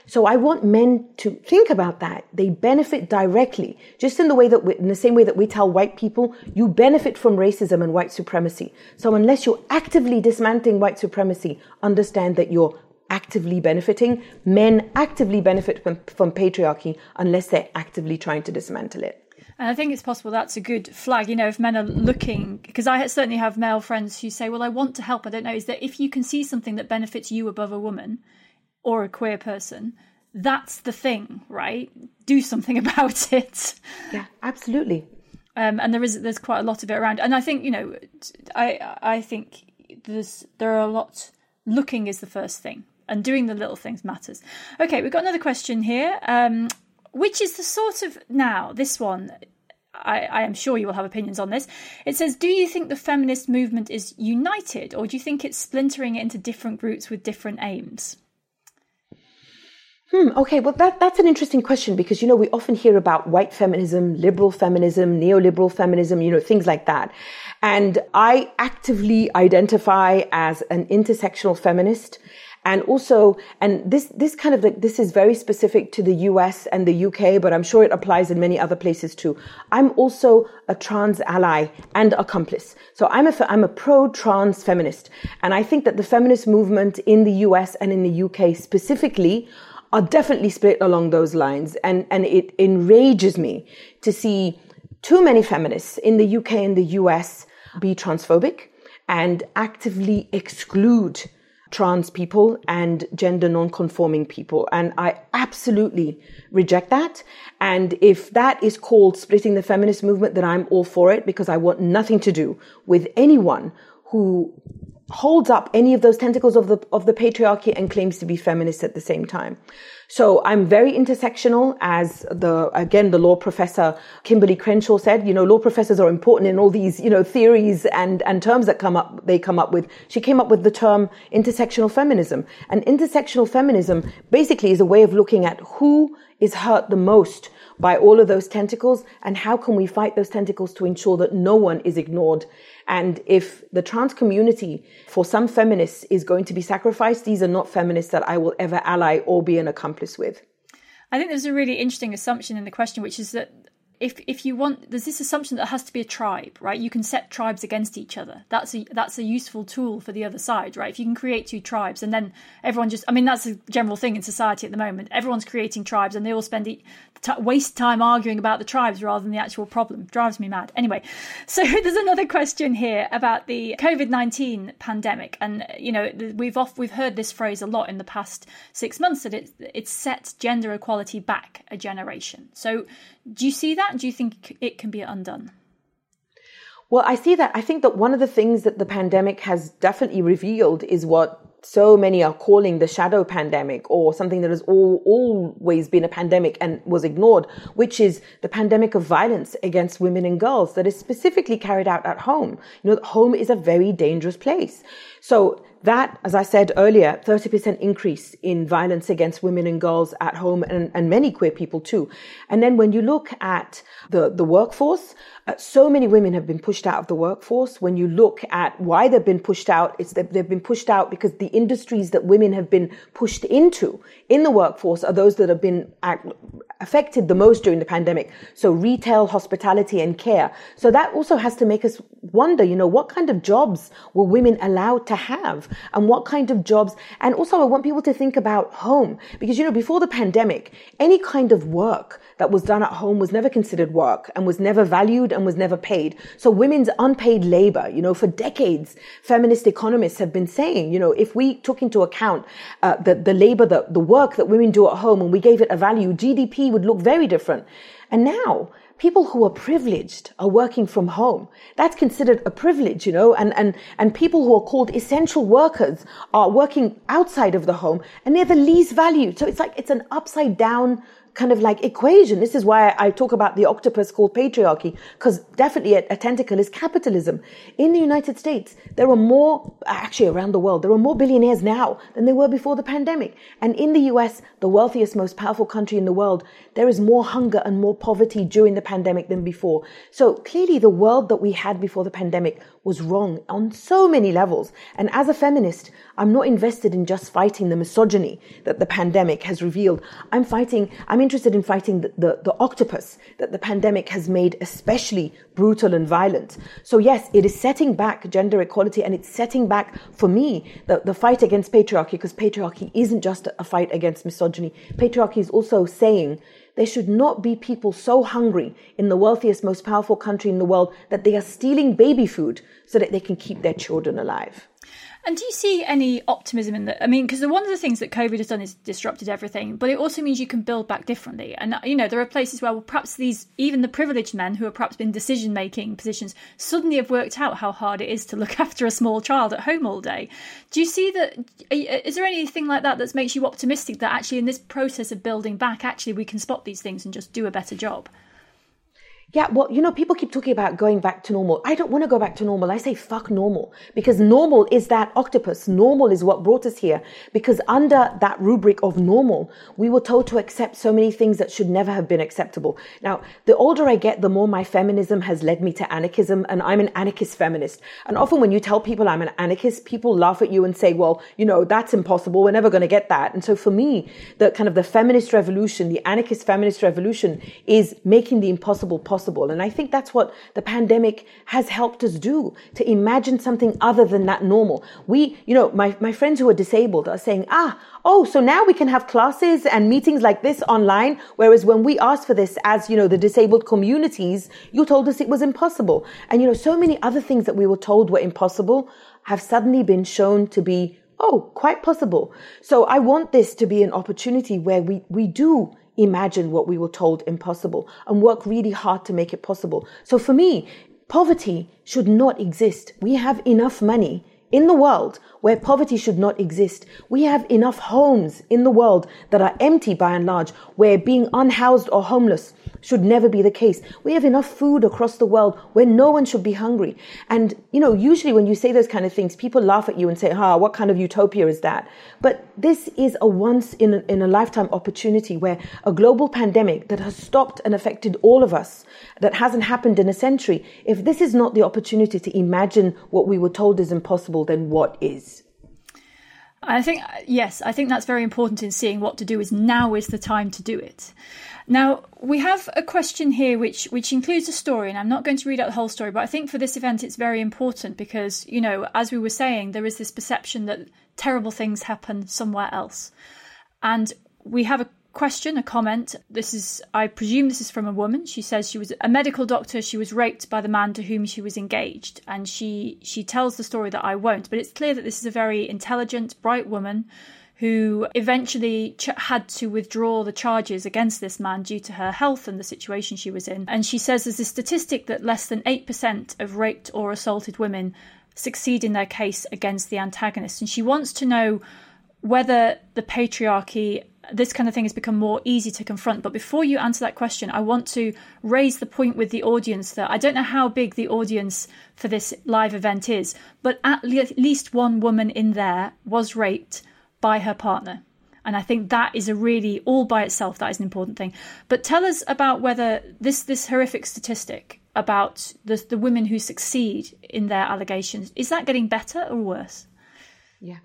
So I want men to think about that. They benefit directly, just in the same way that we tell white people, you benefit from racism and white supremacy. So unless you're actively dismantling white supremacy, understand that you're actively benefiting. Men actively benefit from patriarchy unless they're actively trying to dismantle it. And I think it's possible that's a good flag, if men are looking, because I certainly have male friends who say, well, I want to help. I don't know, is that if you can see something that benefits you above a woman or a queer person, that's the thing, right? Do something about it. Yeah, absolutely. And there's quite a lot of it around. And I think, I think there are a lot. Looking is the first thing, and doing the little things matters. Okay, we've got another question here. Which is the sort of, now, this one, I am sure you will have opinions on this. It says, do you think the feminist movement is united, or do you think it's splintering it into different groups with different aims? Okay, well, that's an interesting question because, we often hear about white feminism, liberal feminism, neoliberal feminism, things like that. And I actively identify as an intersectional feminist. And also, this is very specific to the US and the UK, but I'm sure it applies in many other places too. I'm also a trans ally and accomplice. So I'm a pro-trans feminist. And I think that the feminist movement in the US and in the UK specifically are definitely split along those lines. And it enrages me to see too many feminists in the UK and the US be transphobic and actively exclude trans people and gender non-conforming people. And I absolutely reject that. And if that is called splitting the feminist movement, then I'm all for it, because I want nothing to do with anyone who holds up any of those tentacles of the patriarchy and claims to be feminist at the same time. So I'm very intersectional, as the law professor Kimberly Crenshaw said. Law professors are important in all these, theories and terms that they come up with. She came up with the term intersectional feminism. And intersectional feminism basically is a way of looking at who is hurt the most by all of those tentacles and how can we fight those tentacles to ensure that no one is ignored. And if the trans community, for some feminists, is going to be sacrificed, these are not feminists that I will ever ally or be an accomplice with. I think there's a really interesting assumption in the question, which is that if you want, there's this assumption that there has to be a tribe, right? You can set tribes against each other. That's a useful tool for the other side, right? If you can create two tribes and then everyone that's a general thing in society at the moment. Everyone's creating tribes and they all waste time arguing about the tribes rather than the actual problem. Drives me mad. Anyway, so there's another question here about the COVID-19 pandemic. And, we've heard this phrase a lot in the past 6 months, that it's set gender equality back a generation. So do you see that? Do you think it can be undone? Well, I see that. I think that one of the things that the pandemic has definitely revealed is what so many are calling the shadow pandemic, or something that has always been a pandemic and was ignored, which is the pandemic of violence against women and girls that is specifically carried out at home. Home is a very dangerous place. So that, as I said earlier, 30% increase in violence against women and girls at home, and many queer people too. And then when you look at the workforce, so many women have been pushed out of the workforce. When you look at why they've been pushed out, they've been pushed out because the industries that women have been pushed into in the workforce are those that have been affected the most during the pandemic. So retail, hospitality, and care. So that also has to make us wonder, what kind of jobs were women allowed to have, and what kind of jobs. And also I want people to think about home, because, before the pandemic, any kind of work that was done at home was never considered work and was never valued and was never paid. So women's unpaid labor, for decades, feminist economists have been saying, if we took into account the labor, the work that women do at home, and we gave it a value, GDP would look very different. And now people who are privileged are working from home. That's considered a privilege, and people who are called essential workers are working outside of the home, and they're the least valued. So it's an upside down kind of like equation. This is why I talk about the octopus called patriarchy, because definitely a tentacle is capitalism. In the United States, there are more, actually around the world, there are more billionaires now than there were before the pandemic. And in the US, the wealthiest, most powerful country in the world, there is more hunger and more poverty during the pandemic than before. So clearly the world that we had before the pandemic was wrong on so many levels. And as a feminist, I'm not invested in just fighting the misogyny that the pandemic has revealed. I'm interested in fighting the octopus that the pandemic has made especially brutal and violent. So yes, it is setting back gender equality, and it's setting back, for me, the fight against patriarchy, because patriarchy isn't just a fight against misogyny. Patriarchy is also saying there should not be people so hungry in the wealthiest, most powerful country in the world that they are stealing baby food so that they can keep their children alive. And do you see any optimism in that? I mean, because one of the things that COVID has done is disrupted everything, but it also means you can build back differently. And, there are places where perhaps even the privileged men who have perhaps been decision-making positions suddenly have worked out how hard it is to look after a small child at home all day. Do you see that? Is there anything like that makes you optimistic that actually in this process of building back, actually we can spot these things and just do a better job? Yeah, well, people keep talking about going back to normal. I don't want to go back to normal. I say fuck normal, because normal is that octopus. Normal is what brought us here, because under that rubric of normal, we were told to accept so many things that should never have been acceptable. Now, the older I get, the more my feminism has led me to anarchism, and I'm an anarchist feminist. And often when you tell people I'm an anarchist, people laugh at you and say, well, that's impossible. We're never going to get that. And so for me, the feminist revolution, the anarchist feminist revolution, is making the impossible possible. And I think that's what the pandemic has helped us do, to imagine something other than that normal. My friends who are disabled are saying, so now we can have classes and meetings like this online. Whereas when we asked for this as, the disabled communities, you told us it was impossible. And, so many other things that we were told were impossible have suddenly been shown to be, quite possible. So I want this to be an opportunity where we do imagine what we were told impossible and work really hard to make it possible. So for me, poverty should not exist. We have enough money in the world where poverty should not exist. We have enough homes in the world that are empty by and large, where being unhoused or homeless should never be the case. We have enough food across the world where no one should be hungry. And, usually when you say those kind of things, people laugh at you and say, what kind of utopia is that? But this is a once in a lifetime opportunity where a global pandemic that has stopped and affected all of us, that hasn't happened in a century, if this is not the opportunity to imagine what we were told is impossible, then what is? I think that's very important in seeing what to do. Now is the time to do it. Now, we have a question here which includes a story, and I'm not going to read out the whole story, but I think for this event it's very important because, as we were saying, there is this perception that terrible things happen somewhere else. And we have a question, a comment. I presume this is from a woman. She says she was a medical doctor. She was raped by the man to whom she was engaged. And she tells the story that I won't. But it's clear that this is a very intelligent, bright woman who eventually had to withdraw the charges against this man due to her health and the situation she was in. And she says there's a statistic that less than 8% of raped or assaulted women succeed in their case against the antagonist. And she wants to know whether the patriarchy, this kind of thing, has become more easy to confront. But before you answer that question, I want to raise the point with the audience that I don't know how big the audience for this live event is, but at least one woman in there was raped by her partner. And I think that is all by itself, that is an important thing. But tell us about whether this horrific statistic about the women who succeed in their allegations, is that getting better or worse? Yeah.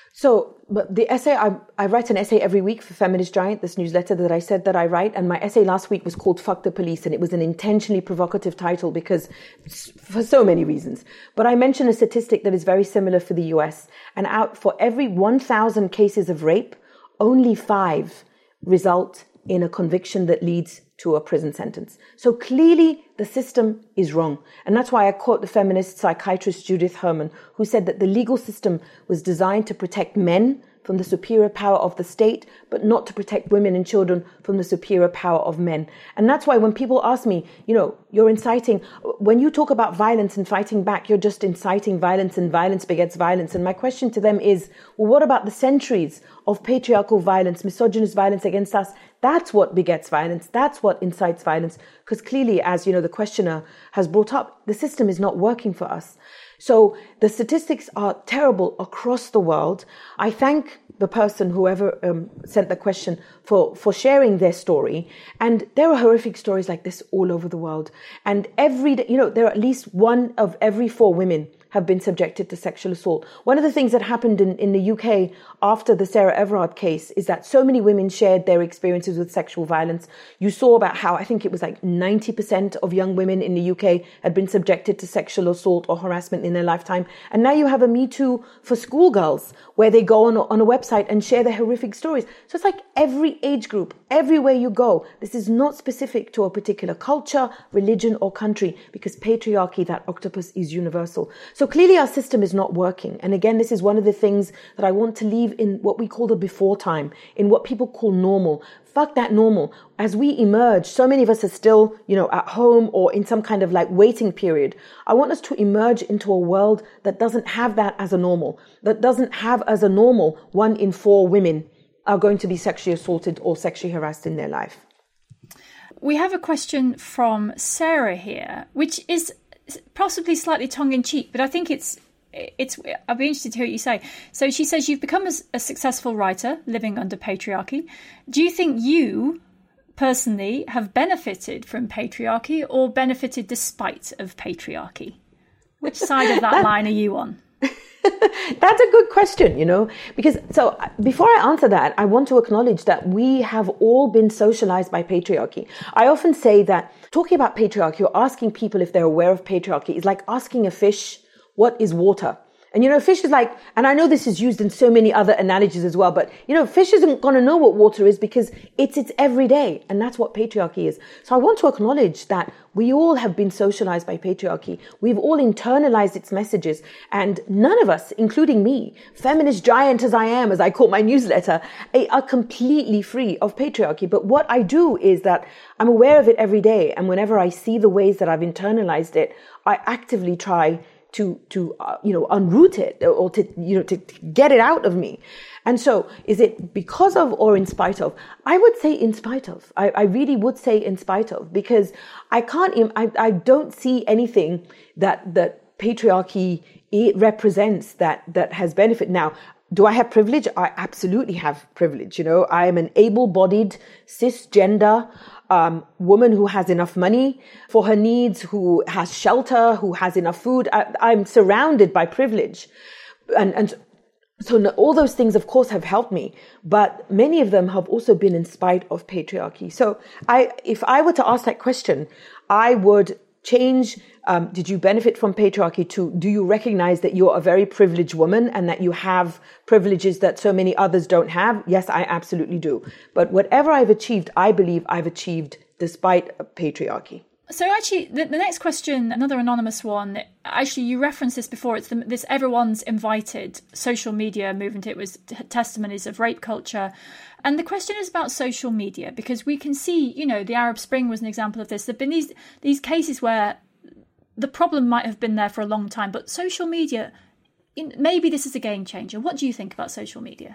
So the essay, I write an essay every week for Feminist Giant, this newsletter that I said that I write. And my essay last week was called Fuck the Police. And it was an intentionally provocative title because for so many reasons. But I mentioned a statistic that is very similar for the US. And for every 1,000 cases of rape, only 5 result in a conviction that leads to a prison sentence. So clearly the system is wrong. And that's why I quote the feminist psychiatrist Judith Herman, who said that the legal system was designed to protect men from the superior power of the state, but not to protect women and children from the superior power of men. And that's why when people ask me, you're inciting, when you talk about violence and fighting back, you're just inciting violence and violence begets violence. And my question to them is, well, what about the centuries of patriarchal violence, misogynist violence against us? That's what begets violence. That's what incites violence. Because clearly, as the questioner has brought up, the system is not working for us. So the statistics are terrible across the world. I thank the person, whoever sent the question, for sharing their story. And there are horrific stories like this all over the world. And every day, there are at least 1 of every 4 women have been subjected to sexual assault. One of the things that happened in the UK after the Sarah Everard case is that so many women shared their experiences with sexual violence. You saw about how, I think it was like 90% of young women in the UK had been subjected to sexual assault or harassment in their lifetime. And now you have a Me Too for schoolgirls, where they go on a website and share their horrific stories. So it's like every age group, everywhere you go. This is not specific to a particular culture, religion, or country, because patriarchy, that octopus, is universal. So clearly our system is not working. And again, this is one of the things that I want to leave in what we call the before time, in what people call normal. Fuck that normal. As we emerge, so many of us are still, at home or in some kind of like waiting period. I want us to emerge into a world that doesn't have that as a normal, that doesn't have as a normal 1 in 4 women are going to be sexually assaulted or sexually harassed in their life. We have a question from Sarah here, which is possibly slightly tongue-in-cheek, but I think it's I'll be interested to hear what you say. So she says, you've become a successful writer living under patriarchy. Do you think you personally have benefited from patriarchy or benefited despite of patriarchy? Which side of that line are you on? That's a good question, because so before I answer that, I want to acknowledge that we have all been socialized by patriarchy. I often say that talking about patriarchy or asking people if they're aware of patriarchy is like asking a fish, what is water? And, fish is like, and I know this is used in so many other analogies as well, but, fish isn't going to know what water is because it's every day. And that's what patriarchy is. So I want to acknowledge that we all have been socialized by patriarchy. We've all internalized its messages. And none of us, including me, feminist giant as I am, as I call my newsletter, are completely free of patriarchy. But what I do is that I'm aware of it every day. And whenever I see the ways that I've internalized it, I actively try to unroot it or to get it out of me. And so is it because of or in spite of? I would say in spite of. I really would say in spite of, because I don't see anything that patriarchy represents that has benefit. Now, do I have privilege? I absolutely have privilege. I am an able-bodied, cisgender woman who has enough money for her needs, who has shelter, who has enough food. I'm surrounded by privilege. And so all those things, of course, have helped me. But many of them have also been in spite of patriarchy. So if I were to ask that question, I would change, did you benefit from patriarchy, to do you recognize that you're a very privileged woman and that you have privileges that so many others don't have? Yes, I absolutely do. But whatever I've achieved, I believe I've achieved despite patriarchy. So actually, the next question, another anonymous one, actually you referenced this before, it's this everyone's invited social media movement. It was testimonies of rape culture. And the question is about social media, because we can see, the Arab Spring was an example of this. There have been these cases where the problem might have been there for a long time, but social media, maybe this is a game changer. What do you think about social media?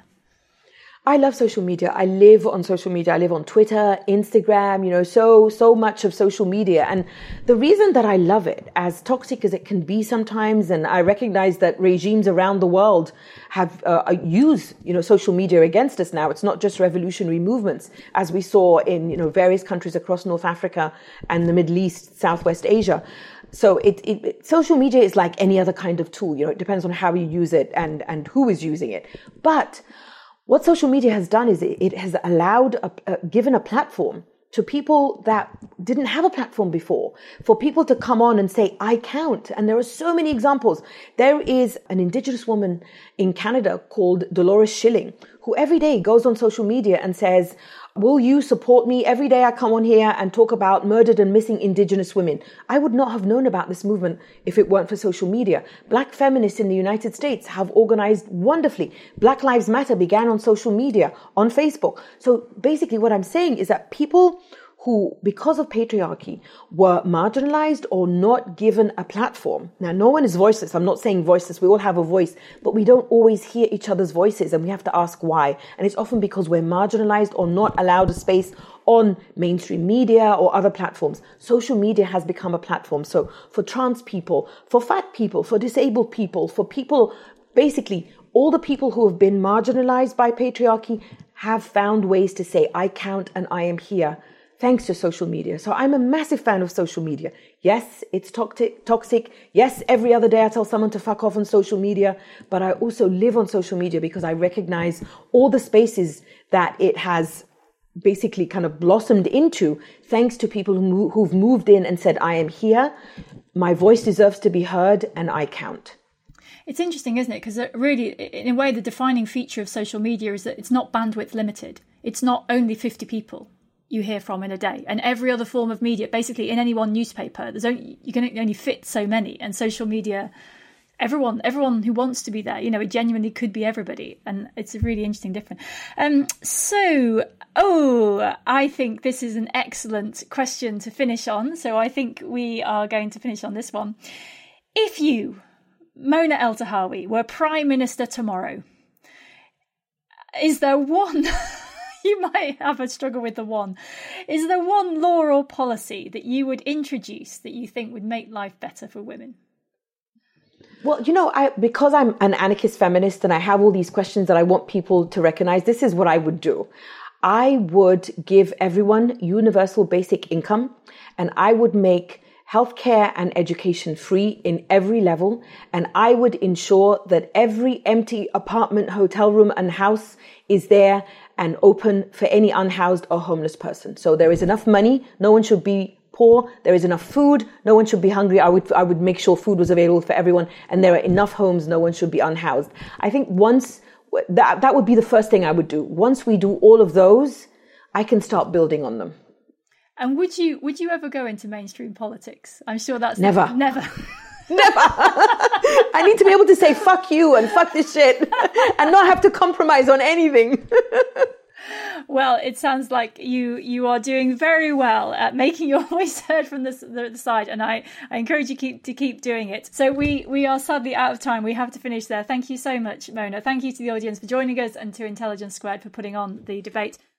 I love social media. I live on social media. I live on Twitter, Instagram, so much of social media. And the reason that I love it, as toxic as it can be sometimes, and I recognize that regimes around the world have used, social media against us now. It's not just revolutionary movements, as we saw in, various countries across North Africa and the Middle East, Southwest Asia. So social media is like any other kind of tool. It depends on how you use it and who is using it. But what social media has done is it has allowed, given a platform to people that didn't have a platform before, for people to come on and say, I count. And there are so many examples. There is an Indigenous woman in Canada called Dolores Schilling, who every day goes on social media and says, will you support me? Every day I come on here and talk about murdered and missing Indigenous women. I would not have known about this movement if it weren't for social media. Black feminists in the United States have organized wonderfully. Black Lives Matter began on social media, on Facebook. So basically what I'm saying is that people who, because of patriarchy, were marginalized or not given a platform. Now, no one is voiceless. I'm not saying voiceless. We all have a voice, but we don't always hear each other's voices, and we have to ask why. And it's often because we're marginalized or not allowed a space on mainstream media or other platforms. Social media has become a platform. So for trans people, for fat people, for disabled people, for people, basically all the people who have been marginalized by patriarchy have found ways to say, I count and I am here, thanks to social media. So I'm a massive fan of social media. Yes, it's toxic. Yes, every other day I tell someone to fuck off on social media, but I also live on social media because I recognize all the spaces that it has basically kind of blossomed into, thanks to people who've moved in and said, I am here, my voice deserves to be heard, and I count. It's interesting, isn't it? Because really, in a way, the defining feature of social media is that it's not bandwidth limited. It's not only 50 people you hear from in a day. And every other form of media, basically in any one newspaper, you can only fit so many. And social media, everyone who wants to be there, you know, it genuinely could be everybody. And it's a really interesting difference. I think this is an excellent question to finish on. So I think we are going to finish on this one. If you, Mona Eltahawy, were Prime Minister tomorrow, is there one... You might have a struggle with the one. Is there one law or policy that you would introduce that you think would make life better for women? Well, you know, because I'm an anarchist feminist and I have all these questions that I want people to recognize, this is what I would do. I would give everyone universal basic income, and I would make healthcare and education free in every level. And I would ensure that every empty apartment, hotel room and house is there and open for any unhoused or homeless person. So there is enough money. No one should be poor. There is enough food. No one should be hungry. I would make sure food was available for everyone. And there are enough homes. No one should be unhoused. I think once that would be the first thing I would do. Once we do all of those, I can start building on them. And would you ever go into mainstream politics? I'm sure that's never. Never. I need to be able to say fuck you and fuck this shit and not have to compromise on anything. Well, it sounds like you are doing very well at making your voice heard from the side, and I encourage you to keep doing it. So we are sadly out of time. We have to finish there. Thank you so much, Mona. Thank you to the audience for joining us and to Intelligence Squared for putting on the debate.